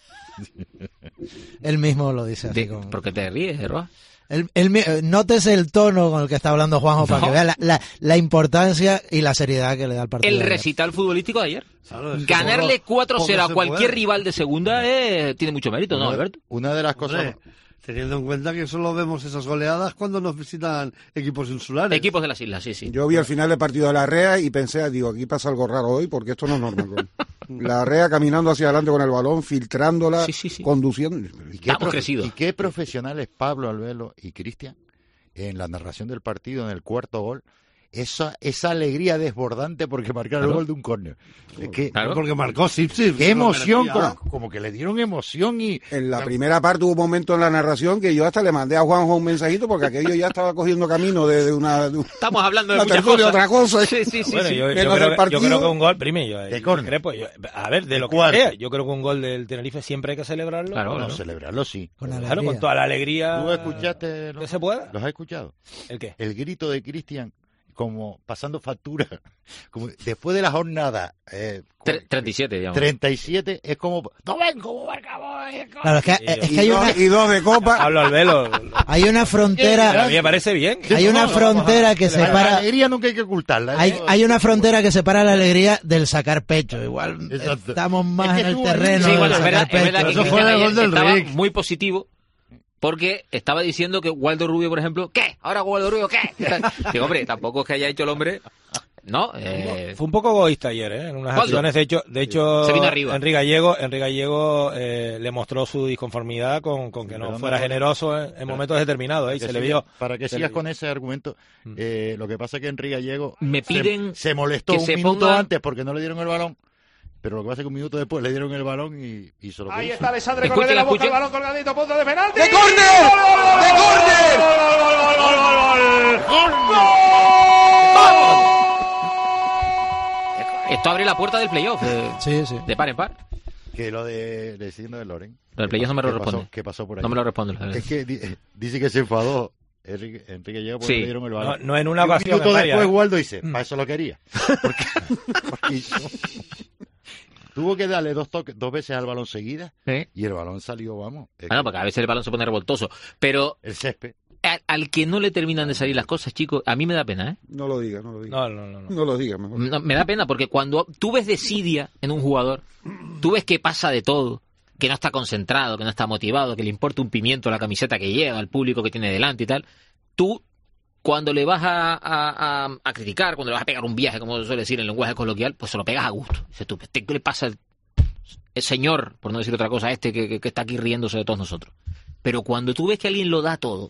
[SPEAKER 11] Él mismo lo dice así.
[SPEAKER 13] De,
[SPEAKER 11] como-
[SPEAKER 13] ¿Por qué te ríes, Roa?
[SPEAKER 11] Él- él mi- eh, nótese el tono con el que está hablando Juanjo para
[SPEAKER 13] No.
[SPEAKER 11] que vea la, la- la importancia y la seriedad que le da al partido.
[SPEAKER 13] El
[SPEAKER 11] de ayer.
[SPEAKER 13] recital futbolístico de ayer.
[SPEAKER 12] Claro, es que
[SPEAKER 13] Ganarle
[SPEAKER 12] poco-
[SPEAKER 13] cuatro cero
[SPEAKER 12] poco
[SPEAKER 13] a
[SPEAKER 12] se
[SPEAKER 13] cualquier
[SPEAKER 12] puede.
[SPEAKER 13] rival de segunda eh, tiene mucho mérito, ¿no,
[SPEAKER 19] Una-
[SPEAKER 13] Alberto?
[SPEAKER 19] Una de las cosas...
[SPEAKER 12] Hombre, teniendo en cuenta que solo vemos esas goleadas cuando nos visitan equipos insulares.
[SPEAKER 13] Equipos de las islas, sí, sí.
[SPEAKER 24] Yo vi al final del partido de la Rea y pensé, digo, aquí pasa algo raro hoy porque esto no es normal. La Rea caminando hacia adelante con el balón, filtrándola,
[SPEAKER 13] Sí, sí, sí.
[SPEAKER 24] conduciendo.
[SPEAKER 19] ¿Y qué,
[SPEAKER 13] Estamos
[SPEAKER 19] profe-
[SPEAKER 13] crecidos.
[SPEAKER 19] ¿Y qué profesionales Pablo Albelo y Cristian en la narración del partido en el cuarto gol? Esa, esa alegría desbordante porque marcaron
[SPEAKER 13] Claro.
[SPEAKER 19] el gol de un córner. Es que,
[SPEAKER 13] Claro.
[SPEAKER 12] Porque marcó Sipsip.
[SPEAKER 19] qué emoción,
[SPEAKER 12] Lo
[SPEAKER 19] como, como que le dieron emoción y...
[SPEAKER 24] En la primera parte hubo un momento en la narración que yo hasta le mandé a Juanjo un mensajito porque aquello ya estaba cogiendo camino de, de una... de un-
[SPEAKER 13] Estamos hablando de
[SPEAKER 24] la
[SPEAKER 13] muchas
[SPEAKER 24] tertulia,
[SPEAKER 13] cosas.
[SPEAKER 24] otra cosa.
[SPEAKER 13] Sí, sí, sí.
[SPEAKER 18] Bueno,
[SPEAKER 13] sí.
[SPEAKER 18] yo, yo
[SPEAKER 24] Menos
[SPEAKER 18] creo,
[SPEAKER 24] del
[SPEAKER 18] que-
[SPEAKER 24] partido.
[SPEAKER 18] yo creo que un gol, primi, yo,
[SPEAKER 19] De
[SPEAKER 18] yo
[SPEAKER 19] córner.
[SPEAKER 18] creo, pues, yo- a ver, de lo que
[SPEAKER 19] Cuarto.
[SPEAKER 18] sea, yo creo que un gol del Tenerife siempre hay que celebrarlo.
[SPEAKER 13] Claro,
[SPEAKER 19] Bueno,
[SPEAKER 13] claro.
[SPEAKER 19] celebrarlo sí.
[SPEAKER 11] Con
[SPEAKER 18] Claro,
[SPEAKER 11] alegría.
[SPEAKER 18] con toda la alegría
[SPEAKER 19] ¿Tú escuchaste?
[SPEAKER 18] que
[SPEAKER 19] ¿no?
[SPEAKER 18] se pueda.
[SPEAKER 19] ¿Los has escuchado?
[SPEAKER 18] ¿El qué?
[SPEAKER 19] El grito de Cristian como pasando factura, como después de la jornada eh,
[SPEAKER 13] Tre- treinta y siete, digamos.
[SPEAKER 19] treinta y siete es como no ven como marcamos.
[SPEAKER 11] Claro, es que, es que
[SPEAKER 24] y,
[SPEAKER 11] hay
[SPEAKER 24] dos,
[SPEAKER 11] una,
[SPEAKER 24] y dos de copa.
[SPEAKER 18] Pablo Albelo.
[SPEAKER 11] hay una
[SPEAKER 18] Pero a
[SPEAKER 11] frontera,
[SPEAKER 18] mí me parece bien.
[SPEAKER 11] hay una frontera que
[SPEAKER 19] La
[SPEAKER 11] separa,
[SPEAKER 19] alegría nunca hay que ocultarla. ¿eh?
[SPEAKER 11] hay, hay una frontera que separa la alegría del sacar pecho. Igual
[SPEAKER 19] Exacto.
[SPEAKER 11] estamos más
[SPEAKER 19] Es que
[SPEAKER 11] en el
[SPEAKER 19] tú-
[SPEAKER 11] terreno
[SPEAKER 13] Sí,
[SPEAKER 11] del
[SPEAKER 13] bueno, es
[SPEAKER 11] sacar
[SPEAKER 13] verdad, es
[SPEAKER 11] pecho.
[SPEAKER 13] verdad que
[SPEAKER 12] Eso
[SPEAKER 13] Cristian
[SPEAKER 12] fue el
[SPEAKER 13] ayer
[SPEAKER 12] gol del
[SPEAKER 13] estaba
[SPEAKER 12] Rick.
[SPEAKER 13] muy positivo porque estaba diciendo que Waldo Rubio, por ejemplo, ¿qué? Ahora Waldo Rubio, ¿qué? Digo, hombre, tampoco es que haya hecho el hombre no, eh...
[SPEAKER 18] fue un poco egoísta ayer, ¿eh? En unas
[SPEAKER 13] ¿Cuándo?
[SPEAKER 18] acciones, de hecho, de hecho
[SPEAKER 13] Se vino arriba.
[SPEAKER 18] Enrique Gallego, Enrique Gallego eh, le mostró su disconformidad con, con que no
[SPEAKER 19] Pero
[SPEAKER 18] fuera
[SPEAKER 19] no,
[SPEAKER 18] generoso en, en momentos determinados, ¿eh? Y
[SPEAKER 19] Que
[SPEAKER 18] se le
[SPEAKER 19] siga-
[SPEAKER 18] vio.
[SPEAKER 19] Para que
[SPEAKER 18] se
[SPEAKER 19] sigas
[SPEAKER 18] le-
[SPEAKER 19] con ese argumento, eh, lo que pasa es que Enrique Gallego
[SPEAKER 13] Me
[SPEAKER 19] se-
[SPEAKER 13] piden
[SPEAKER 19] se, molestó
[SPEAKER 13] que
[SPEAKER 19] un
[SPEAKER 13] se
[SPEAKER 19] minuto
[SPEAKER 13] ponga-
[SPEAKER 19] antes porque no le dieron el balón, pero lo que pasa es que un minuto después le dieron el balón y hizo lo que
[SPEAKER 20] Ahí
[SPEAKER 19] hizo.
[SPEAKER 20] está Alessandro
[SPEAKER 13] Escuchen,
[SPEAKER 20] Corredera, busca el
[SPEAKER 13] escuchen.
[SPEAKER 20] balón colgadito, punto de penalti.
[SPEAKER 13] ¡De córner! ¡De córner! Esto abre la puerta del playoff. De,
[SPEAKER 11] sí, sí.
[SPEAKER 13] de par en par.
[SPEAKER 19] Que lo de diciendo de Loren.
[SPEAKER 13] Lo del playoff no me lo
[SPEAKER 19] ¿Qué pasó?
[SPEAKER 13] responde.
[SPEAKER 19] ¿Qué pasó por ahí?
[SPEAKER 13] No me lo responde. la verdad.
[SPEAKER 19] Es que di- dice que se enfadó Enrique, Enrique Gallego porque
[SPEAKER 13] Sí.
[SPEAKER 19] le dieron el balón.
[SPEAKER 18] No, no en una
[SPEAKER 19] Y un
[SPEAKER 18] ocasión,
[SPEAKER 19] minuto
[SPEAKER 18] en varias,
[SPEAKER 19] después
[SPEAKER 18] ¿eh?
[SPEAKER 19] Waldo dice,
[SPEAKER 18] Mm.
[SPEAKER 19] para eso lo quería. Porque, porque tuvo que darle dos toques, dos veces al balón seguidas
[SPEAKER 13] ¿Eh?
[SPEAKER 19] y el balón salió, vamos. es
[SPEAKER 13] Bueno,
[SPEAKER 19] que
[SPEAKER 13] porque a veces el balón se pone revoltoso. Pero
[SPEAKER 19] el césped.
[SPEAKER 13] al, al que no le terminan de salir las cosas, chicos, a mí me da pena, ¿eh?
[SPEAKER 24] No lo digas, no lo digas.
[SPEAKER 18] No, no, no. no.
[SPEAKER 24] No lo digas, mejor.
[SPEAKER 13] No, me da pena porque cuando tú ves desidia en un jugador, tú ves que pasa de todo, que no está concentrado, que no está motivado, que le importa un pimiento la camiseta que lleva, al público que tiene delante y tal. Tú, cuando le vas a, a, a, a criticar, cuando le vas a pegar un viaje, como se suele decir en lenguaje coloquial, pues se lo pegas a gusto. Dices tú, ¿qué le pasa al el señor, por no decir otra cosa, a este que, que, que está aquí riéndose de todos nosotros? Pero cuando tú ves que alguien lo da todo,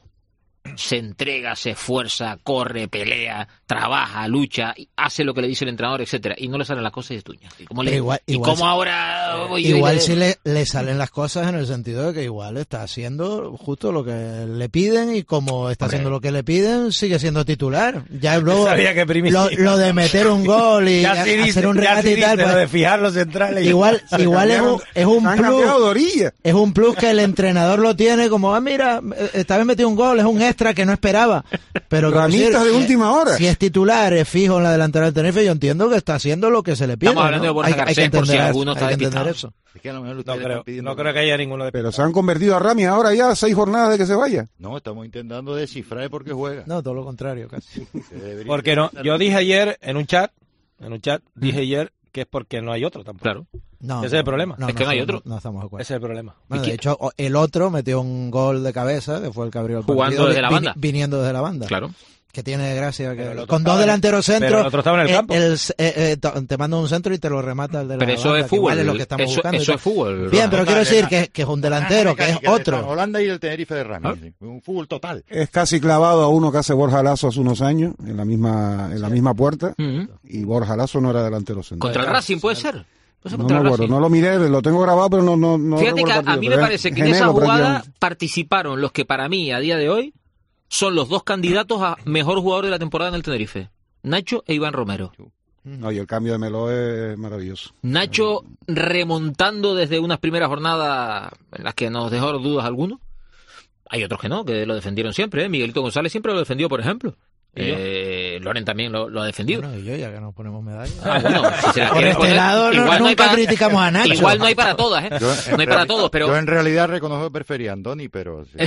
[SPEAKER 13] se entrega, se esfuerza, corre, pelea, trabaja, lucha, y hace lo que le dice el entrenador, etcétera, y no le salen las cosas y estuñas. ¿Y cómo, le,
[SPEAKER 11] Igual-
[SPEAKER 13] ¿y
[SPEAKER 11] igual
[SPEAKER 13] cómo
[SPEAKER 11] si-
[SPEAKER 13] ahora voy yo y
[SPEAKER 11] Igual
[SPEAKER 13] le-
[SPEAKER 11] si le, le salen las cosas en el sentido de que igual está haciendo justo lo que le piden y como está haciendo lo que le piden, sigue siendo titular. Ya luego
[SPEAKER 18] Sabía que primicia.
[SPEAKER 11] lo, lo de meter un gol y
[SPEAKER 18] Ya
[SPEAKER 11] a-
[SPEAKER 18] sí
[SPEAKER 11] hacer
[SPEAKER 18] dice,
[SPEAKER 11] un
[SPEAKER 18] ya
[SPEAKER 11] regate
[SPEAKER 18] sí
[SPEAKER 11] y tal,
[SPEAKER 18] dice, lo
[SPEAKER 11] pues,
[SPEAKER 18] de fijar los centrales.
[SPEAKER 11] igual
[SPEAKER 24] Se
[SPEAKER 11] igual es un,
[SPEAKER 24] cambiaron-
[SPEAKER 11] es un
[SPEAKER 24] se han cambiado de
[SPEAKER 11] plus
[SPEAKER 24] orilla.
[SPEAKER 11] es un plus que el entrenador lo tiene como, ah, mira, esta vez metió un gol, es un extra que no esperaba. Pero quiero
[SPEAKER 24] Ramitas
[SPEAKER 11] decir,
[SPEAKER 24] de
[SPEAKER 11] si-
[SPEAKER 24] última hora.
[SPEAKER 11] Si es titular, es fijo en la delantera del Tenerife, yo entiendo que está haciendo lo que se le pide.
[SPEAKER 13] Estamos hablando
[SPEAKER 11] ¿no?
[SPEAKER 13] de Borja
[SPEAKER 11] Hay, hay que
[SPEAKER 13] Garcés, por si
[SPEAKER 11] entender,
[SPEAKER 13] alguno
[SPEAKER 11] hay
[SPEAKER 13] está
[SPEAKER 11] que entender
[SPEAKER 13] despistado.
[SPEAKER 11] eso.
[SPEAKER 19] Es que a lo mejor
[SPEAKER 18] No
[SPEAKER 19] ustedes
[SPEAKER 18] creo,
[SPEAKER 19] están pidiendo...
[SPEAKER 18] no creo que haya ninguno de
[SPEAKER 24] Pero se han convertido a Rami ahora ya seis jornadas de que se vaya.
[SPEAKER 19] No, estamos intentando descifrar por qué juega.
[SPEAKER 11] No, todo lo contrario, casi.
[SPEAKER 19] Que debería
[SPEAKER 18] Porque no,
[SPEAKER 19] ser-
[SPEAKER 18] yo dije ayer en un chat, en un chat, dije ayer que es porque no hay otro tampoco.
[SPEAKER 13] Claro.
[SPEAKER 11] No,
[SPEAKER 18] Ese es el problema.
[SPEAKER 11] no,
[SPEAKER 13] Es que no hay
[SPEAKER 11] estamos-
[SPEAKER 13] otro.
[SPEAKER 11] No, estamos de acuerdo.
[SPEAKER 18] Ese es el problema.
[SPEAKER 11] Bueno,
[SPEAKER 13] ¿Y
[SPEAKER 11] de
[SPEAKER 13] qué-
[SPEAKER 11] hecho, o- el otro metió un gol de cabeza, que fue el que abrió el
[SPEAKER 13] Jugando
[SPEAKER 11] partido,
[SPEAKER 13] desde la
[SPEAKER 11] vi-
[SPEAKER 13] banda.
[SPEAKER 11] viniendo desde la banda.
[SPEAKER 13] Claro.
[SPEAKER 11] Que tiene gracia
[SPEAKER 18] Pero el
[SPEAKER 11] que
[SPEAKER 18] otro
[SPEAKER 11] con
[SPEAKER 18] estaba
[SPEAKER 11] dos
[SPEAKER 18] en-
[SPEAKER 11] delanteros
[SPEAKER 18] pero
[SPEAKER 11] centros
[SPEAKER 18] el otro estaba en el campo.
[SPEAKER 11] eh, eh, eh, to- te manda un centro y te lo remata el de la
[SPEAKER 13] Pero eso
[SPEAKER 11] banda,
[SPEAKER 13] es
[SPEAKER 11] que igual
[SPEAKER 13] fútbol.
[SPEAKER 11] es lo que estamos
[SPEAKER 13] Eso,
[SPEAKER 11] buscando y
[SPEAKER 13] eso
[SPEAKER 11] tal.
[SPEAKER 13] es fútbol.
[SPEAKER 11] Bien, pero
[SPEAKER 19] Total,
[SPEAKER 11] quiero decir
[SPEAKER 19] la-
[SPEAKER 11] que, que es un delantero, que es
[SPEAKER 19] mecánica de
[SPEAKER 11] otro.
[SPEAKER 19] Holanda y el Tenerife de Rami.
[SPEAKER 13] ¿Ah?
[SPEAKER 19] Un fútbol total.
[SPEAKER 24] Es casi clavado a uno que hace Borja Lazo hace unos años, en la misma en la misma puerta,
[SPEAKER 13] Ujú.
[SPEAKER 24] y Borja Lazo no era delantero central.
[SPEAKER 13] Contra el Racing puede ser. Puede ser
[SPEAKER 24] No
[SPEAKER 13] contra
[SPEAKER 24] me
[SPEAKER 13] el
[SPEAKER 24] acuerdo,
[SPEAKER 13] Racing.
[SPEAKER 24] no lo miré, lo tengo grabado, pero no no no
[SPEAKER 13] Fíjate que
[SPEAKER 24] recuerdo
[SPEAKER 13] a,
[SPEAKER 24] el partido,
[SPEAKER 13] a mí
[SPEAKER 24] pero
[SPEAKER 13] me
[SPEAKER 24] es
[SPEAKER 13] parece que en
[SPEAKER 24] gemelo
[SPEAKER 13] esa jugada
[SPEAKER 24] prácticamente.
[SPEAKER 13] participaron los que para mí a día de hoy son los dos candidatos a mejor jugador de la temporada en el Tenerife. Nacho e Iván Romero.
[SPEAKER 24] No, y el cambio de Melo es maravilloso.
[SPEAKER 13] Nacho remontando desde unas primeras jornadas en las que nos dejó dudas algunos. Hay otros que no, que lo defendieron siempre. ¿eh? Miguelito González siempre lo defendió, por ejemplo. Eh, Loren también lo, lo ha defendido.
[SPEAKER 11] Bueno, y yo ya que nos ponemos medallas.
[SPEAKER 13] Ah, bueno, si se la
[SPEAKER 11] Por
[SPEAKER 13] quieren
[SPEAKER 11] este
[SPEAKER 13] poner,
[SPEAKER 11] lado no-
[SPEAKER 13] igual no hay
[SPEAKER 11] nunca
[SPEAKER 13] para-
[SPEAKER 11] criticamos a Nacho.
[SPEAKER 13] Igual no hay para todas, ¿eh?
[SPEAKER 19] Yo, en
[SPEAKER 13] No hay para
[SPEAKER 19] reali-
[SPEAKER 13] todos, pero...
[SPEAKER 19] Yo en realidad reconozco que prefería a Andoni, pero... sí.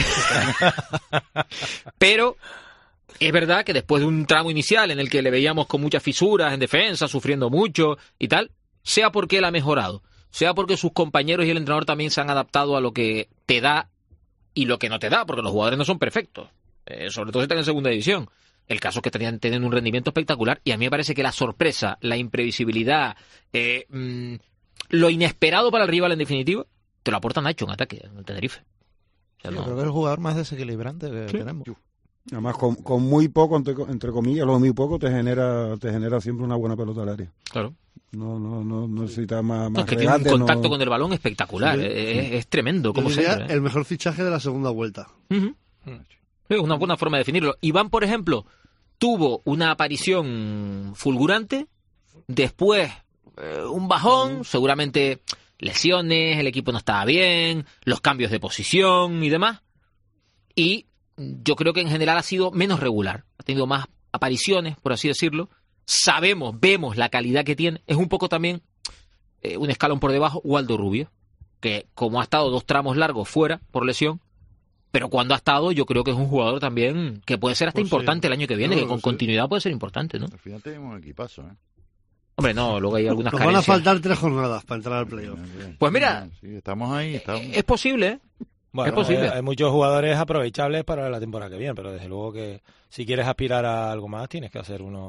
[SPEAKER 13] Pero es verdad que después de un tramo inicial en el que le veíamos con muchas fisuras en defensa, sufriendo mucho y tal, sea porque él ha mejorado, sea porque sus compañeros y el entrenador también se han adaptado a lo que te da y lo que no te da, porque los jugadores no son perfectos, eh, sobre todo si están en segunda división. El caso es que tenían, tienen un rendimiento espectacular y a mí me parece que la sorpresa, la imprevisibilidad, eh, mmm, lo inesperado para el rival en definitiva, te lo aporta Nacho en ataque, en el Tenerife. O sea,
[SPEAKER 11] Yo
[SPEAKER 13] no-
[SPEAKER 11] creo que es el jugador más desequilibrante que
[SPEAKER 13] Sí.
[SPEAKER 11] tenemos.
[SPEAKER 24] Además, con, con muy poco, entre, entre comillas, lo muy poco te genera te genera siempre una buena pelota al área.
[SPEAKER 13] Claro.
[SPEAKER 24] No no no, no necesitas más,
[SPEAKER 13] No,
[SPEAKER 24] más
[SPEAKER 13] es que tiene un
[SPEAKER 24] regate,
[SPEAKER 13] contacto
[SPEAKER 24] no-
[SPEAKER 13] con el balón espectacular,
[SPEAKER 24] Sí.
[SPEAKER 13] es, es tremendo.
[SPEAKER 12] Yo
[SPEAKER 13] Como
[SPEAKER 12] diría
[SPEAKER 13] siempre, ¿eh?
[SPEAKER 12] el mejor fichaje de la segunda vuelta.
[SPEAKER 13] Ujú. Es una buena forma de definirlo. Iván, por ejemplo, tuvo una aparición fulgurante, después eh, un bajón, seguramente lesiones, el equipo no estaba bien, los cambios de posición y demás. Y yo creo que en general ha sido menos regular, ha tenido más apariciones, por así decirlo. Sabemos, vemos la calidad que tiene. Es un poco también eh, un escalón por debajo, Waldo Rubio, que como ha estado dos tramos largos fuera por lesión, pero cuando ha estado yo creo que es un jugador también que puede ser hasta
[SPEAKER 19] Pues sí.
[SPEAKER 13] importante el año que viene,
[SPEAKER 19] Yo
[SPEAKER 13] que
[SPEAKER 19] creo
[SPEAKER 13] con
[SPEAKER 19] que sí.
[SPEAKER 13] continuidad puede ser importante, ¿no?
[SPEAKER 19] Al final tenemos un equipazo, ¿eh?
[SPEAKER 13] Hombre, no, luego hay algunas
[SPEAKER 12] Nos van a
[SPEAKER 13] carencias.
[SPEAKER 12] faltar tres jornadas para entrar al playoff.
[SPEAKER 13] Pues mira,
[SPEAKER 19] Sí, estamos ahí, estamos...
[SPEAKER 13] es posible, ¿eh?
[SPEAKER 18] Bueno,
[SPEAKER 13] es posible.
[SPEAKER 18] Hay, hay muchos jugadores aprovechables para la temporada que viene, pero desde luego que si quieres aspirar a algo más tienes que hacer unos,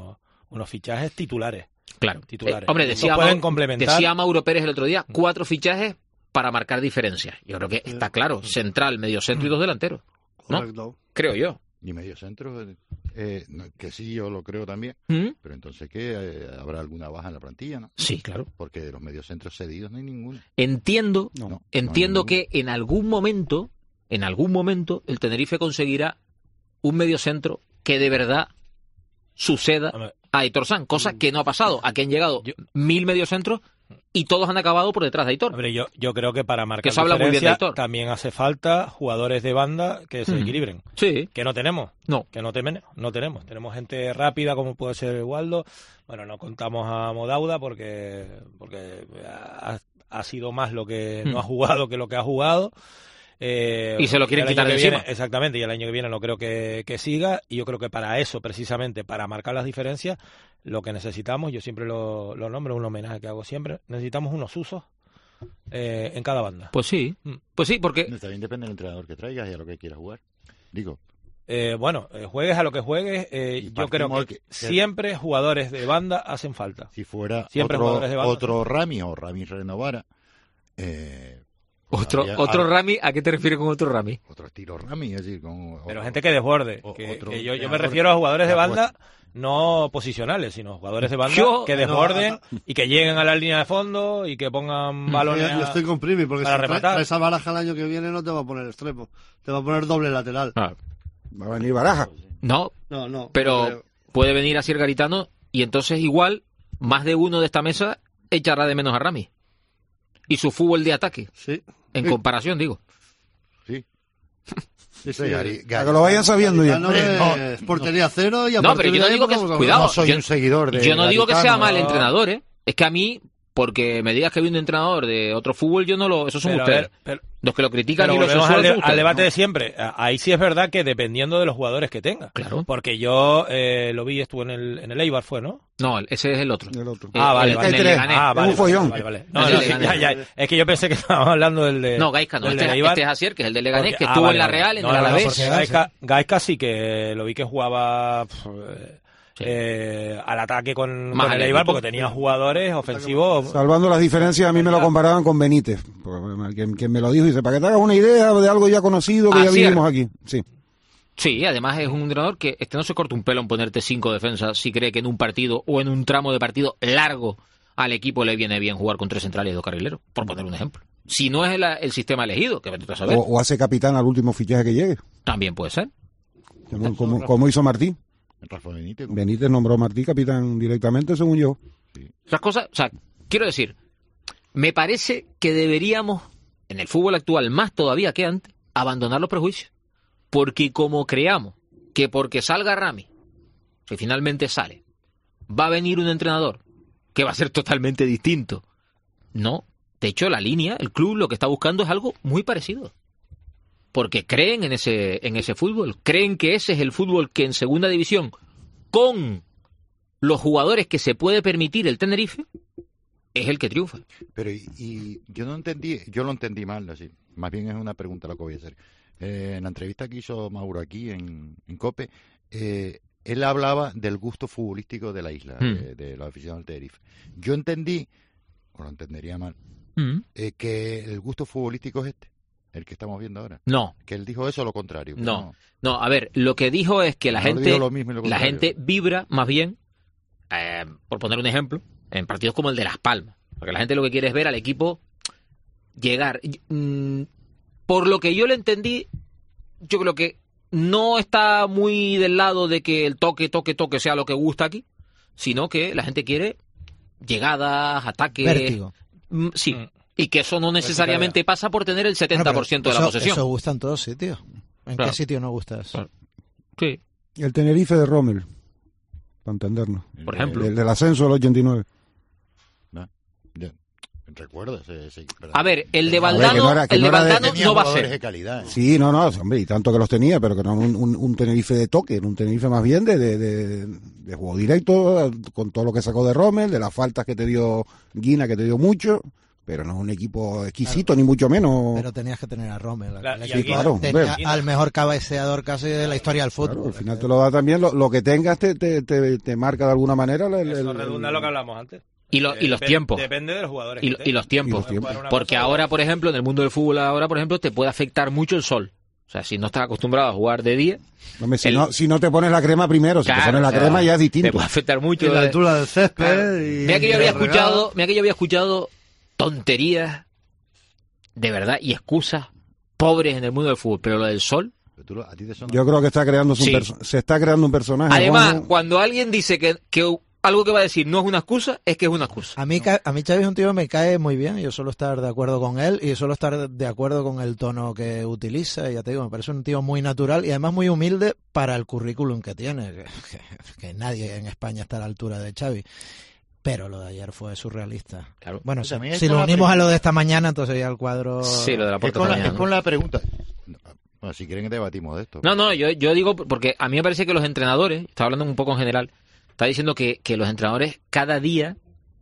[SPEAKER 18] unos fichajes titulares.
[SPEAKER 13] Claro.
[SPEAKER 18] Titulares.
[SPEAKER 13] Eh, hombre, decía,
[SPEAKER 18] pueden
[SPEAKER 13] Mau-
[SPEAKER 18] complementar.
[SPEAKER 13] decía Mauro Pérez el otro día, cuatro fichajes para marcar diferencias. Yo creo que está claro, central, mediocentro y dos delanteros. ¿No?
[SPEAKER 12] Correcto.
[SPEAKER 13] Creo yo.
[SPEAKER 19] Y medio centro, eh, no, que sí, yo lo creo también.
[SPEAKER 13] ¿Mm?
[SPEAKER 19] Pero entonces, ¿qué? Eh, ¿Habrá alguna baja en la plantilla, no?
[SPEAKER 13] Sí, claro.
[SPEAKER 19] Porque de los mediocentros cedidos no hay ninguno.
[SPEAKER 13] Entiendo,
[SPEAKER 19] No,
[SPEAKER 13] entiendo
[SPEAKER 19] no hay
[SPEAKER 13] que en algún momento, en algún momento, el Tenerife conseguirá un mediocentro que de verdad suceda a Aitor San, cosa que no ha pasado. Aquí han llegado mil mediocentros y todos han acabado por detrás de Aitor.
[SPEAKER 18] Hombre, yo, yo creo que para marcar
[SPEAKER 13] eso habla muy bien de
[SPEAKER 18] diferencia
[SPEAKER 13] Aitor.
[SPEAKER 18] también hace falta jugadores de banda que se
[SPEAKER 13] Mm.
[SPEAKER 18] equilibren.
[SPEAKER 13] Sí.
[SPEAKER 18] Que no tenemos.
[SPEAKER 13] No.
[SPEAKER 18] Que no, teme- no tenemos. Tenemos gente rápida como puede ser Waldo. Bueno, no contamos a Modauda porque, porque ha, ha sido más lo que
[SPEAKER 13] Mm.
[SPEAKER 18] no ha jugado que lo que ha jugado. Eh,
[SPEAKER 13] Y se lo quieren
[SPEAKER 18] el año
[SPEAKER 13] quitar de
[SPEAKER 18] que viene-
[SPEAKER 13] encima.
[SPEAKER 18] Exactamente, y el año que viene no creo que, que siga. Y yo creo que para eso, precisamente, para marcar las diferencias, lo que necesitamos, yo siempre lo, lo nombro, un homenaje que hago siempre, necesitamos unos usos eh, en cada banda.
[SPEAKER 13] Pues sí, pues sí, porque...
[SPEAKER 19] También depende del entrenador que traigas y a lo que quieras jugar. Digo,
[SPEAKER 18] Eh, bueno, eh, juegues a lo que juegues, eh, yo creo
[SPEAKER 19] partimos
[SPEAKER 18] que,
[SPEAKER 19] que-
[SPEAKER 18] siempre jugadores de banda hacen falta.
[SPEAKER 19] si fuera
[SPEAKER 18] Siempre
[SPEAKER 19] otro,
[SPEAKER 18] jugadores de banda.
[SPEAKER 19] otro Rami o Rami renovara, eh,
[SPEAKER 13] Otro,
[SPEAKER 19] habría-
[SPEAKER 13] otro
[SPEAKER 19] habría-
[SPEAKER 13] Rami, ¿a qué te refieres con otro Rami?
[SPEAKER 19] otro estilo Rami, es decir, con
[SPEAKER 18] Pero gente que desborde.
[SPEAKER 19] o-
[SPEAKER 18] que-
[SPEAKER 19] otro
[SPEAKER 18] que yo, yo me
[SPEAKER 19] entrenador
[SPEAKER 18] refiero a jugadores de
[SPEAKER 19] que
[SPEAKER 18] banda no posicionales, sino jugadores de banda
[SPEAKER 12] Yo-
[SPEAKER 18] que
[SPEAKER 12] no,
[SPEAKER 18] desborden
[SPEAKER 12] a-
[SPEAKER 18] y que lleguen a la línea de fondo y que pongan balones
[SPEAKER 12] Yo, yo
[SPEAKER 18] a-
[SPEAKER 12] estoy con Primi, porque
[SPEAKER 18] para
[SPEAKER 12] si trae-
[SPEAKER 18] rematar.
[SPEAKER 12] traes a Baraja el año que viene no te va a poner extremo, te va a poner doble lateral.
[SPEAKER 13] Ah.
[SPEAKER 24] Va a venir Baraja.
[SPEAKER 13] No,
[SPEAKER 12] No, no.
[SPEAKER 13] pero
[SPEAKER 12] creo.
[SPEAKER 13] puede venir así el Garitano y entonces igual más de uno de esta mesa echará de menos a Rami. Y su fútbol de ataque.
[SPEAKER 12] Sí.
[SPEAKER 13] En
[SPEAKER 12] Sí.
[SPEAKER 13] comparación, digo.
[SPEAKER 19] Sí.
[SPEAKER 12] Sí, sí.
[SPEAKER 19] Gary-
[SPEAKER 24] Para que lo vayan sabiendo ya.
[SPEAKER 12] Garitano es portería cero y a
[SPEAKER 13] No,
[SPEAKER 12] partir
[SPEAKER 13] pero yo
[SPEAKER 12] de
[SPEAKER 13] no
[SPEAKER 12] ahí
[SPEAKER 13] digo que...
[SPEAKER 12] empezamos a
[SPEAKER 13] Cuidado,
[SPEAKER 19] No soy
[SPEAKER 13] yo,
[SPEAKER 19] un seguidor de
[SPEAKER 13] yo no digo que sea
[SPEAKER 19] Garitano,
[SPEAKER 13] mal
[SPEAKER 19] no.
[SPEAKER 13] entrenador, ¿eh? Es que a mí, porque me digas que viene un entrenador de otro fútbol, yo no lo... Esos son
[SPEAKER 18] Pero, a
[SPEAKER 13] ustedes.
[SPEAKER 18] ver, pero-
[SPEAKER 13] los que lo critican
[SPEAKER 18] Pero
[SPEAKER 13] y los
[SPEAKER 18] volvemos
[SPEAKER 13] censuran
[SPEAKER 18] al, de-
[SPEAKER 13] son
[SPEAKER 18] al
[SPEAKER 13] ustedes,
[SPEAKER 18] debate
[SPEAKER 13] ¿no?
[SPEAKER 18] de siempre. A- Ahí sí es verdad que dependiendo de los jugadores que tenga.
[SPEAKER 13] Claro.
[SPEAKER 18] Porque yo eh, lo vi, estuvo en el, en el Eibar, ¿fue, ¿no?
[SPEAKER 13] No, ese es el otro.
[SPEAKER 24] El otro.
[SPEAKER 13] Eh,
[SPEAKER 18] Ah, vale,
[SPEAKER 13] el-
[SPEAKER 18] vale.
[SPEAKER 13] en el
[SPEAKER 24] tres.
[SPEAKER 13] Leganés.
[SPEAKER 18] Ah, vale,
[SPEAKER 24] un follón.
[SPEAKER 18] vale, vale. No,
[SPEAKER 13] El
[SPEAKER 18] no,
[SPEAKER 13] de
[SPEAKER 18] sí,
[SPEAKER 13] Leganés.
[SPEAKER 18] ya, ya. Es que yo pensé que estábamos hablando del de.
[SPEAKER 13] No, Gaisca no.
[SPEAKER 18] del
[SPEAKER 13] Este,
[SPEAKER 18] de
[SPEAKER 13] este
[SPEAKER 18] Eibar.
[SPEAKER 13] es Asier, que es el de Leganés,
[SPEAKER 18] Porque-
[SPEAKER 13] que
[SPEAKER 18] ah,
[SPEAKER 13] estuvo
[SPEAKER 18] vale,
[SPEAKER 13] en la
[SPEAKER 18] vale.
[SPEAKER 13] Real, en
[SPEAKER 18] No,
[SPEAKER 13] el
[SPEAKER 18] no, no,
[SPEAKER 13] Alavés.
[SPEAKER 18] porque Gaisca, Gaisca sí que lo vi que jugaba pf, eh, eh, al ataque con,
[SPEAKER 13] Más
[SPEAKER 18] con el
[SPEAKER 13] al
[SPEAKER 18] Eibar
[SPEAKER 13] equipo.
[SPEAKER 18] porque tenía jugadores ofensivos.
[SPEAKER 24] Salvando las diferencias, a mí me lo comparaban con Benítez. Porque, Quien, quien me lo dijo, dice, para que te hagas una idea de algo ya conocido que ya
[SPEAKER 13] Asier.
[SPEAKER 24] vivimos aquí. Sí.
[SPEAKER 13] Sí, además es un entrenador que este no se corta un pelo en ponerte cinco defensas si cree que en un partido o en un tramo de partido largo al equipo le viene bien jugar con tres centrales y dos carrileros, por poner un ejemplo. Si no es el, el sistema elegido, que vete tú a saber,
[SPEAKER 24] O, o hace capitán al último fichaje que llegue.
[SPEAKER 13] también puede ser.
[SPEAKER 24] Como, como, como hizo Martí.
[SPEAKER 19] Rafa Benítez.
[SPEAKER 24] Benítez nombró a Martí capitán directamente, según yo.
[SPEAKER 13] Esas cosas, o sea, quiero decir, me parece que deberíamos, en el fútbol actual más todavía que antes, abandonar los prejuicios. Porque como creamos que porque salga Rami, que finalmente sale, va a venir un entrenador que va a ser totalmente distinto. No, de hecho la línea, el club lo que está buscando es algo muy parecido. Porque creen en ese, en ese fútbol, creen que ese es el fútbol que en segunda división, con los jugadores que se puede permitir el Tenerife, es el que triunfa.
[SPEAKER 19] Pero y, y yo no entendí, yo lo entendí mal, así. Más bien es una pregunta lo que voy a hacer. Eh, en la entrevista que hizo Mauro aquí en, en COPE, eh, él hablaba del gusto futbolístico de la isla,
[SPEAKER 13] Mm.
[SPEAKER 19] de, de los aficionados del Tenerife. Yo entendí, o lo entendería mal,
[SPEAKER 13] Mm.
[SPEAKER 19] eh, que el gusto futbolístico es este, el que estamos viendo ahora.
[SPEAKER 13] No.
[SPEAKER 19] Que él dijo eso o lo contrario. que
[SPEAKER 13] No, no, a ver, lo que dijo es que la
[SPEAKER 19] No, no
[SPEAKER 13] gente
[SPEAKER 19] digo lo mismo y lo
[SPEAKER 13] la
[SPEAKER 19] contrario.
[SPEAKER 13] gente vibra más bien, eh, por poner un ejemplo, en partidos como el de Las Palmas. Porque la gente lo que quiere es ver al equipo llegar. Y, mm, por lo que yo le entendí, yo creo que no está muy del lado de que el toque, toque, toque sea lo que gusta aquí, sino que la gente quiere llegadas, ataques.
[SPEAKER 11] Vértigo.
[SPEAKER 13] Mm, sí, y que eso no necesariamente pasa por tener el setenta por ciento
[SPEAKER 11] Bueno,
[SPEAKER 13] de la
[SPEAKER 11] pero
[SPEAKER 13] posesión.
[SPEAKER 11] Eso gusta en todos sitios. ¿En
[SPEAKER 13] Claro.
[SPEAKER 11] qué sitio no gusta eso?
[SPEAKER 13] Sí.
[SPEAKER 24] El Tenerife de Rommel, para entendernos.
[SPEAKER 13] Por ejemplo.
[SPEAKER 24] El del ascenso del ochenta y nueve.
[SPEAKER 19] Ya, recuerdo ese, ese-
[SPEAKER 13] A ver, el de
[SPEAKER 24] A ver, que
[SPEAKER 13] Valdano,
[SPEAKER 24] no era- que
[SPEAKER 13] el
[SPEAKER 24] no
[SPEAKER 13] de
[SPEAKER 24] era de-
[SPEAKER 13] Valdano
[SPEAKER 19] tenía
[SPEAKER 13] no va a
[SPEAKER 19] jugadores
[SPEAKER 13] ser.
[SPEAKER 19] de calidad. ¿eh?
[SPEAKER 24] Sí, no, no, hombre, y tanto que los tenía, pero que no un, un, un Tenerife de toque, era un Tenerife más bien de, de, de, de juego directo, con todo lo que sacó de Rommel, de las faltas que te dio Guina, que te dio mucho, pero no es un equipo exquisito, claro, ni mucho menos.
[SPEAKER 11] Pero tenías que tener a Rommel.
[SPEAKER 24] La, sí, claro,
[SPEAKER 11] tenía al mejor cabeceador casi de la historia del fútbol.
[SPEAKER 24] Claro, al final te lo da también, lo, lo que tengas te, te, te, te marca de alguna manera. El, el,
[SPEAKER 18] Eso redunda lo que hablamos antes.
[SPEAKER 13] Y, lo, y los
[SPEAKER 18] Dep-
[SPEAKER 13] tiempos.
[SPEAKER 18] Depende de los jugadores.
[SPEAKER 13] Y, y los tiempos.
[SPEAKER 24] Y los tiempos.
[SPEAKER 13] Porque ahora, por ejemplo, en el mundo del fútbol ahora, por ejemplo, te puede afectar mucho el sol. O sea, si no estás acostumbrado a jugar de día...
[SPEAKER 24] Hombre, si,
[SPEAKER 13] el...
[SPEAKER 24] no, si no te pones la crema primero, si
[SPEAKER 13] claro,
[SPEAKER 24] te pones la
[SPEAKER 13] o sea,
[SPEAKER 24] crema ya es distinto.
[SPEAKER 13] Te puede afectar mucho.
[SPEAKER 12] Y la altura del césped.
[SPEAKER 13] Claro.
[SPEAKER 12] Y
[SPEAKER 13] Mira que yo había
[SPEAKER 12] el regalo.
[SPEAKER 13] escuchado, mira que yo había escuchado tonterías de verdad y excusas pobres en el mundo del fútbol, pero lo del sol...
[SPEAKER 19] Tú, a ti te suena...
[SPEAKER 24] Yo creo que está creando
[SPEAKER 13] Sí.
[SPEAKER 24] un perso- se está creando un personaje.
[SPEAKER 13] Además,
[SPEAKER 24] Juanjo.
[SPEAKER 13] cuando alguien dice que, que algo que va a decir no es una excusa, es que es una excusa.
[SPEAKER 11] A mí, ca- a mí Xavi es un tío que me cae muy bien, yo suelo estar de acuerdo con él y suelo estar de acuerdo con el tono que utiliza, y ya te digo, me parece un tío muy natural y además muy humilde para el currículum que tiene, que, que, que nadie en España está a la altura de Xavi. Pero lo de ayer fue surrealista.
[SPEAKER 13] Claro.
[SPEAKER 11] Bueno,
[SPEAKER 19] O sea,
[SPEAKER 11] si,
[SPEAKER 19] a mí es
[SPEAKER 11] si
[SPEAKER 19] con
[SPEAKER 11] lo
[SPEAKER 19] la
[SPEAKER 11] unimos a
[SPEAKER 19] pregunta-
[SPEAKER 11] lo de esta mañana, entonces ya el cuadro...
[SPEAKER 13] Sí, lo de la
[SPEAKER 19] Es
[SPEAKER 13] puerta
[SPEAKER 19] con la,
[SPEAKER 13] mañana,
[SPEAKER 19] es
[SPEAKER 13] ¿no?
[SPEAKER 19] con la pregunta... Bueno, si quieren que debatimos de esto.
[SPEAKER 13] No, no, yo, yo digo porque a mí me parece que los entrenadores, estaba hablando un poco en general, está diciendo que, que los entrenadores cada día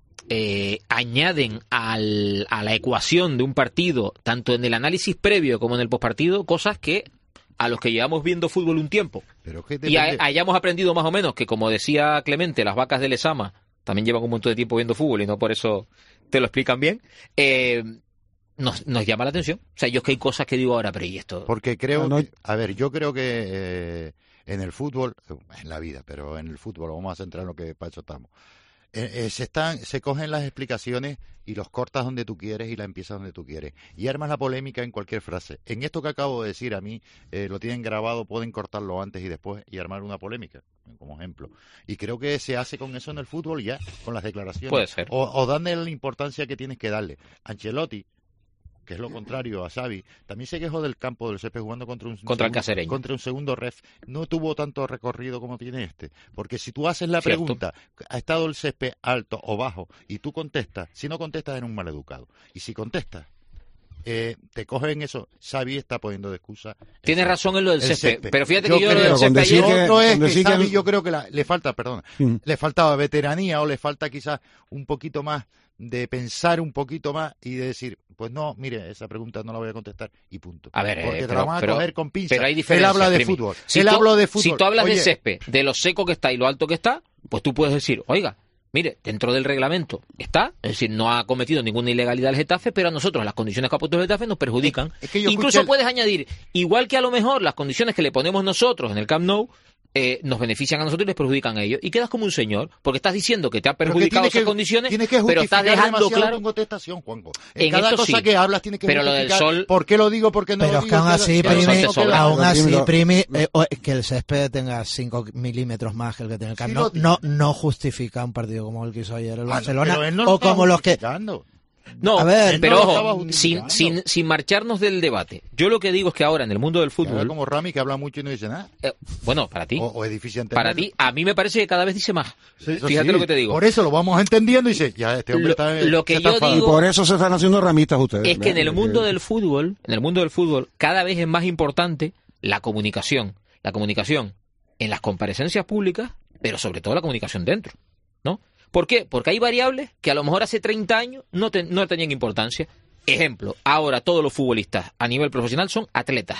[SPEAKER 13] eh, añaden al, a la ecuación de un partido, tanto en el análisis previo como en el postpartido, cosas que a los que llevamos viendo fútbol un tiempo
[SPEAKER 19] Pero es que
[SPEAKER 13] y ha-
[SPEAKER 19] depende-
[SPEAKER 13] hayamos aprendido más o menos que, como decía Clemente, las vacas de Lezama también llevan un montón de tiempo viendo fútbol y no por eso te lo explican bien, eh, nos, nos llama la atención. O sea, yo es que hay cosas que digo ahora, pero ¿y esto?
[SPEAKER 19] Porque creo,
[SPEAKER 24] Ah, no.
[SPEAKER 19] que- a ver, yo creo que eh, en el fútbol, en la vida, pero en el fútbol, vamos a centrar en lo que para eso estamos. Eh, eh, se están, se cogen las explicaciones y los cortas donde tú quieres y la empiezas donde tú quieres. Y armas la polémica en cualquier frase. En esto que acabo de decir, a mí eh, lo tienen grabado, pueden cortarlo antes y después y armar una polémica, como ejemplo. Y creo que se hace con eso en el fútbol ya, con las declaraciones.
[SPEAKER 13] Puede ser.
[SPEAKER 19] O, o darle la importancia que tienes que darle. Ancelotti, que es lo contrario a Xavi, también se quejó del campo del césped jugando contra un
[SPEAKER 13] Contra el
[SPEAKER 19] segundo-
[SPEAKER 13] Cacereño.
[SPEAKER 19] contra un segundo ref. No tuvo tanto recorrido como tiene este, porque si tú haces la
[SPEAKER 13] Cierto.
[SPEAKER 19] pregunta, ¿ha estado el césped alto o bajo? Y tú contestas, si no contestas eres un maleducado. Y si contestas, eh, te cogen eso. Xavi está poniendo de excusa.
[SPEAKER 13] Tienes
[SPEAKER 19] el-
[SPEAKER 13] razón en lo del
[SPEAKER 19] el
[SPEAKER 13] césped, pero fíjate que yo lo
[SPEAKER 19] creo-
[SPEAKER 13] del
[SPEAKER 24] con
[SPEAKER 13] césped
[SPEAKER 24] decir
[SPEAKER 13] ayer...
[SPEAKER 24] que-
[SPEAKER 19] otro es
[SPEAKER 24] con
[SPEAKER 19] que
[SPEAKER 24] decir que-
[SPEAKER 19] Xavi yo creo que la- le falta, perdón,
[SPEAKER 24] Mm.
[SPEAKER 19] le faltaba veteranía o le falta quizás un poquito más de pensar un poquito más y de decir, pues no, mire, esa pregunta no la voy a contestar y punto.
[SPEAKER 13] A ver,
[SPEAKER 19] porque
[SPEAKER 13] eh,
[SPEAKER 19] te
[SPEAKER 13] pero,
[SPEAKER 19] la van a
[SPEAKER 13] pero-
[SPEAKER 19] coger con pinzas.
[SPEAKER 13] pero hay
[SPEAKER 19] Él
[SPEAKER 13] diferencias,
[SPEAKER 19] habla de
[SPEAKER 13] Primi.
[SPEAKER 19] fútbol.
[SPEAKER 13] Si
[SPEAKER 19] Él
[SPEAKER 13] tú,
[SPEAKER 19] habla de fútbol.
[SPEAKER 13] Si tú hablas
[SPEAKER 19] Oye,
[SPEAKER 13] de césped, de lo seco que está y lo alto que está, pues tú puedes decir, oiga, mire, dentro del reglamento está, es decir, no ha cometido ninguna ilegalidad el Getafe, pero a nosotros las condiciones que ha puesto el Getafe nos perjudican.
[SPEAKER 19] Es que yo
[SPEAKER 13] Incluso
[SPEAKER 19] escuché el-
[SPEAKER 13] puedes añadir, igual que a lo mejor las condiciones que le ponemos nosotros en el Camp Nou, eh, nos benefician a nosotros y les perjudican a ellos. Y quedas como un señor, porque estás diciendo que te ha
[SPEAKER 19] pero que
[SPEAKER 13] perjudicado
[SPEAKER 19] tienes
[SPEAKER 13] esas
[SPEAKER 19] que-
[SPEAKER 13] condiciones,
[SPEAKER 19] tienes que
[SPEAKER 13] pero estás
[SPEAKER 19] justificar
[SPEAKER 13] dejando
[SPEAKER 19] demasiado
[SPEAKER 13] claro...
[SPEAKER 19] tu contestación, Juanjo. En,
[SPEAKER 13] En
[SPEAKER 19] cada
[SPEAKER 13] esto
[SPEAKER 19] cosa
[SPEAKER 13] sí.
[SPEAKER 19] que hablas tienes que
[SPEAKER 13] Pero lo del
[SPEAKER 19] justificar
[SPEAKER 13] sol-
[SPEAKER 19] por qué lo digo, por qué no
[SPEAKER 11] Pero
[SPEAKER 19] lo
[SPEAKER 11] es
[SPEAKER 19] digo.
[SPEAKER 11] que aún
[SPEAKER 19] queda-
[SPEAKER 11] así,
[SPEAKER 19] queda-
[SPEAKER 13] Primi,
[SPEAKER 19] no
[SPEAKER 13] te
[SPEAKER 19] queda-
[SPEAKER 13] sobra.
[SPEAKER 11] aún así,
[SPEAKER 24] Primi, lo-
[SPEAKER 11] Primi, eh, o- que el césped tenga cinco milímetros más que el que tiene el Camp
[SPEAKER 19] Sí,
[SPEAKER 11] Nou,
[SPEAKER 19] lo tiene.
[SPEAKER 11] no, no justifica un partido como el que hizo ayer el
[SPEAKER 19] Ah,
[SPEAKER 11] Barcelona,
[SPEAKER 19] pero él no lo
[SPEAKER 11] o
[SPEAKER 19] estaba
[SPEAKER 11] como los que...
[SPEAKER 19] justificando.
[SPEAKER 13] No,
[SPEAKER 11] A ver,
[SPEAKER 13] pero
[SPEAKER 19] no lo estaba
[SPEAKER 13] ojo, sin,
[SPEAKER 19] justificando.
[SPEAKER 13] sin, sin marcharnos del debate. Yo lo que digo es que ahora en el mundo del
[SPEAKER 19] Que habla
[SPEAKER 13] fútbol...
[SPEAKER 19] como Rami, que habla mucho y no dice nada.
[SPEAKER 13] eh, bueno, para ti...
[SPEAKER 19] O, o es difícil
[SPEAKER 13] Para
[SPEAKER 19] entenderlo.
[SPEAKER 13] ti, a mí me parece que cada vez dice más.
[SPEAKER 19] Eso
[SPEAKER 13] Fíjate
[SPEAKER 19] sí.
[SPEAKER 13] lo que te digo.
[SPEAKER 19] Por eso lo vamos entendiendo y dice, ya este hombre
[SPEAKER 13] Lo-
[SPEAKER 19] está...
[SPEAKER 13] lo que
[SPEAKER 19] se está
[SPEAKER 13] yo
[SPEAKER 19] enfadando.
[SPEAKER 24] Y
[SPEAKER 13] digo-
[SPEAKER 24] por eso se están haciendo ramistas ustedes.
[SPEAKER 13] Es que en el
[SPEAKER 24] Vean,
[SPEAKER 13] mundo
[SPEAKER 24] que-
[SPEAKER 13] del fútbol, en el mundo del fútbol, cada vez es más importante la comunicación. La comunicación en las comparecencias públicas, pero sobre todo la comunicación dentro, ¿no? ¿Por qué? Porque hay variables que a lo mejor hace treinta años no, te- no tenían importancia. Ejemplo, ahora todos los futbolistas a nivel profesional son atletas.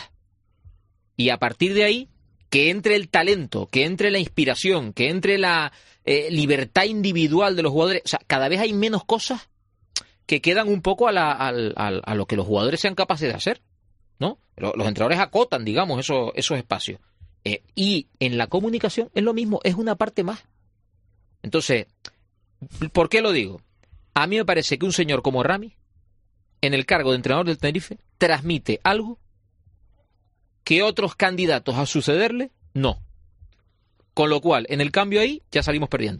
[SPEAKER 13] Y a partir de ahí, que entre el talento, que entre la inspiración, que entre la eh, libertad individual de los jugadores. O sea, cada vez hay menos cosas que quedan un poco a, la, al- al- a lo que los jugadores sean capaces de hacer, ¿no? Los, los entrenadores acotan, digamos, esos, esos espacios. Eh, y en la comunicación es lo mismo, es una parte más. Entonces, ¿por qué lo digo? A mí me parece que un señor como Rami, en el cargo de entrenador del Tenerife, transmite algo que otros candidatos a sucederle, no. Con lo cual, en el cambio ahí, ya salimos perdiendo.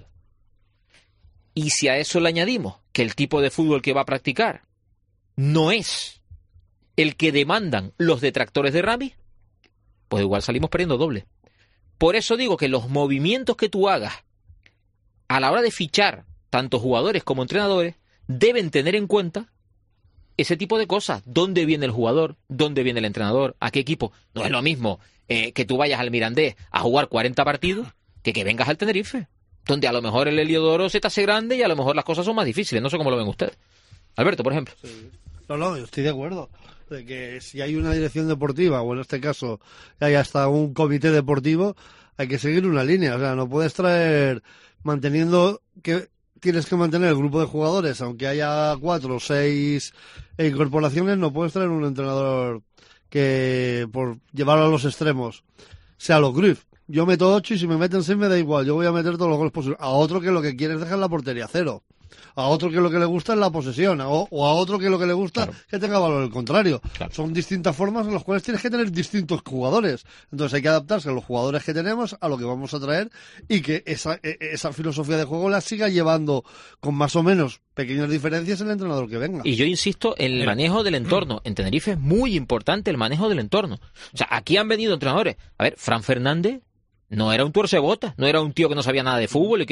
[SPEAKER 13] Y si a eso le añadimos que el tipo de fútbol que va a practicar no es el que demandan los detractores de Rami, pues igual salimos perdiendo doble. Por eso digo que los movimientos que tú hagas a la hora de fichar tanto jugadores como entrenadores deben tener en cuenta ese tipo de cosas. ¿Dónde viene el jugador? ¿Dónde viene el entrenador? ¿A qué equipo? No es lo mismo eh, que tú vayas al Mirandés a jugar cuarenta partidos que que vengas al Tenerife, donde a lo mejor el Heliodoro se te hace grande y a lo mejor las cosas son más difíciles. No sé cómo lo ven ustedes. Alberto, por ejemplo.
[SPEAKER 12] Sí. No, no, yo estoy de acuerdo. De que si hay una dirección deportiva, o en este caso hay hasta un comité deportivo, hay que seguir una línea. O sea, no puedes traer, manteniendo que tienes que mantener el grupo de jugadores, aunque haya cuatro o seis incorporaciones, no puedes traer un entrenador que, por llevarlo a los extremos, sea lo Cruyff. Yo meto ocho y si me meten seis me da igual, yo voy a meter todos los goles posibles. A otro que lo que quiere es dejar la portería cero. A otro que lo que le gusta es la posesión, o, o a otro que lo que le gusta claro. que tenga valor el contrario. Claro. Son distintas formas en las cuales tienes que tener distintos jugadores. Entonces hay que adaptarse a los jugadores que tenemos, a lo que vamos a traer, y que esa, esa filosofía de juego la siga llevando con más o menos pequeñas diferencias el entrenador que venga.
[SPEAKER 13] Y yo insisto, el manejo del entorno. En Tenerife es muy importante el manejo del entorno. O sea, aquí han venido entrenadores. A ver, Fran Fernández no era un tuercebotas, no era un tío que no sabía nada de fútbol y que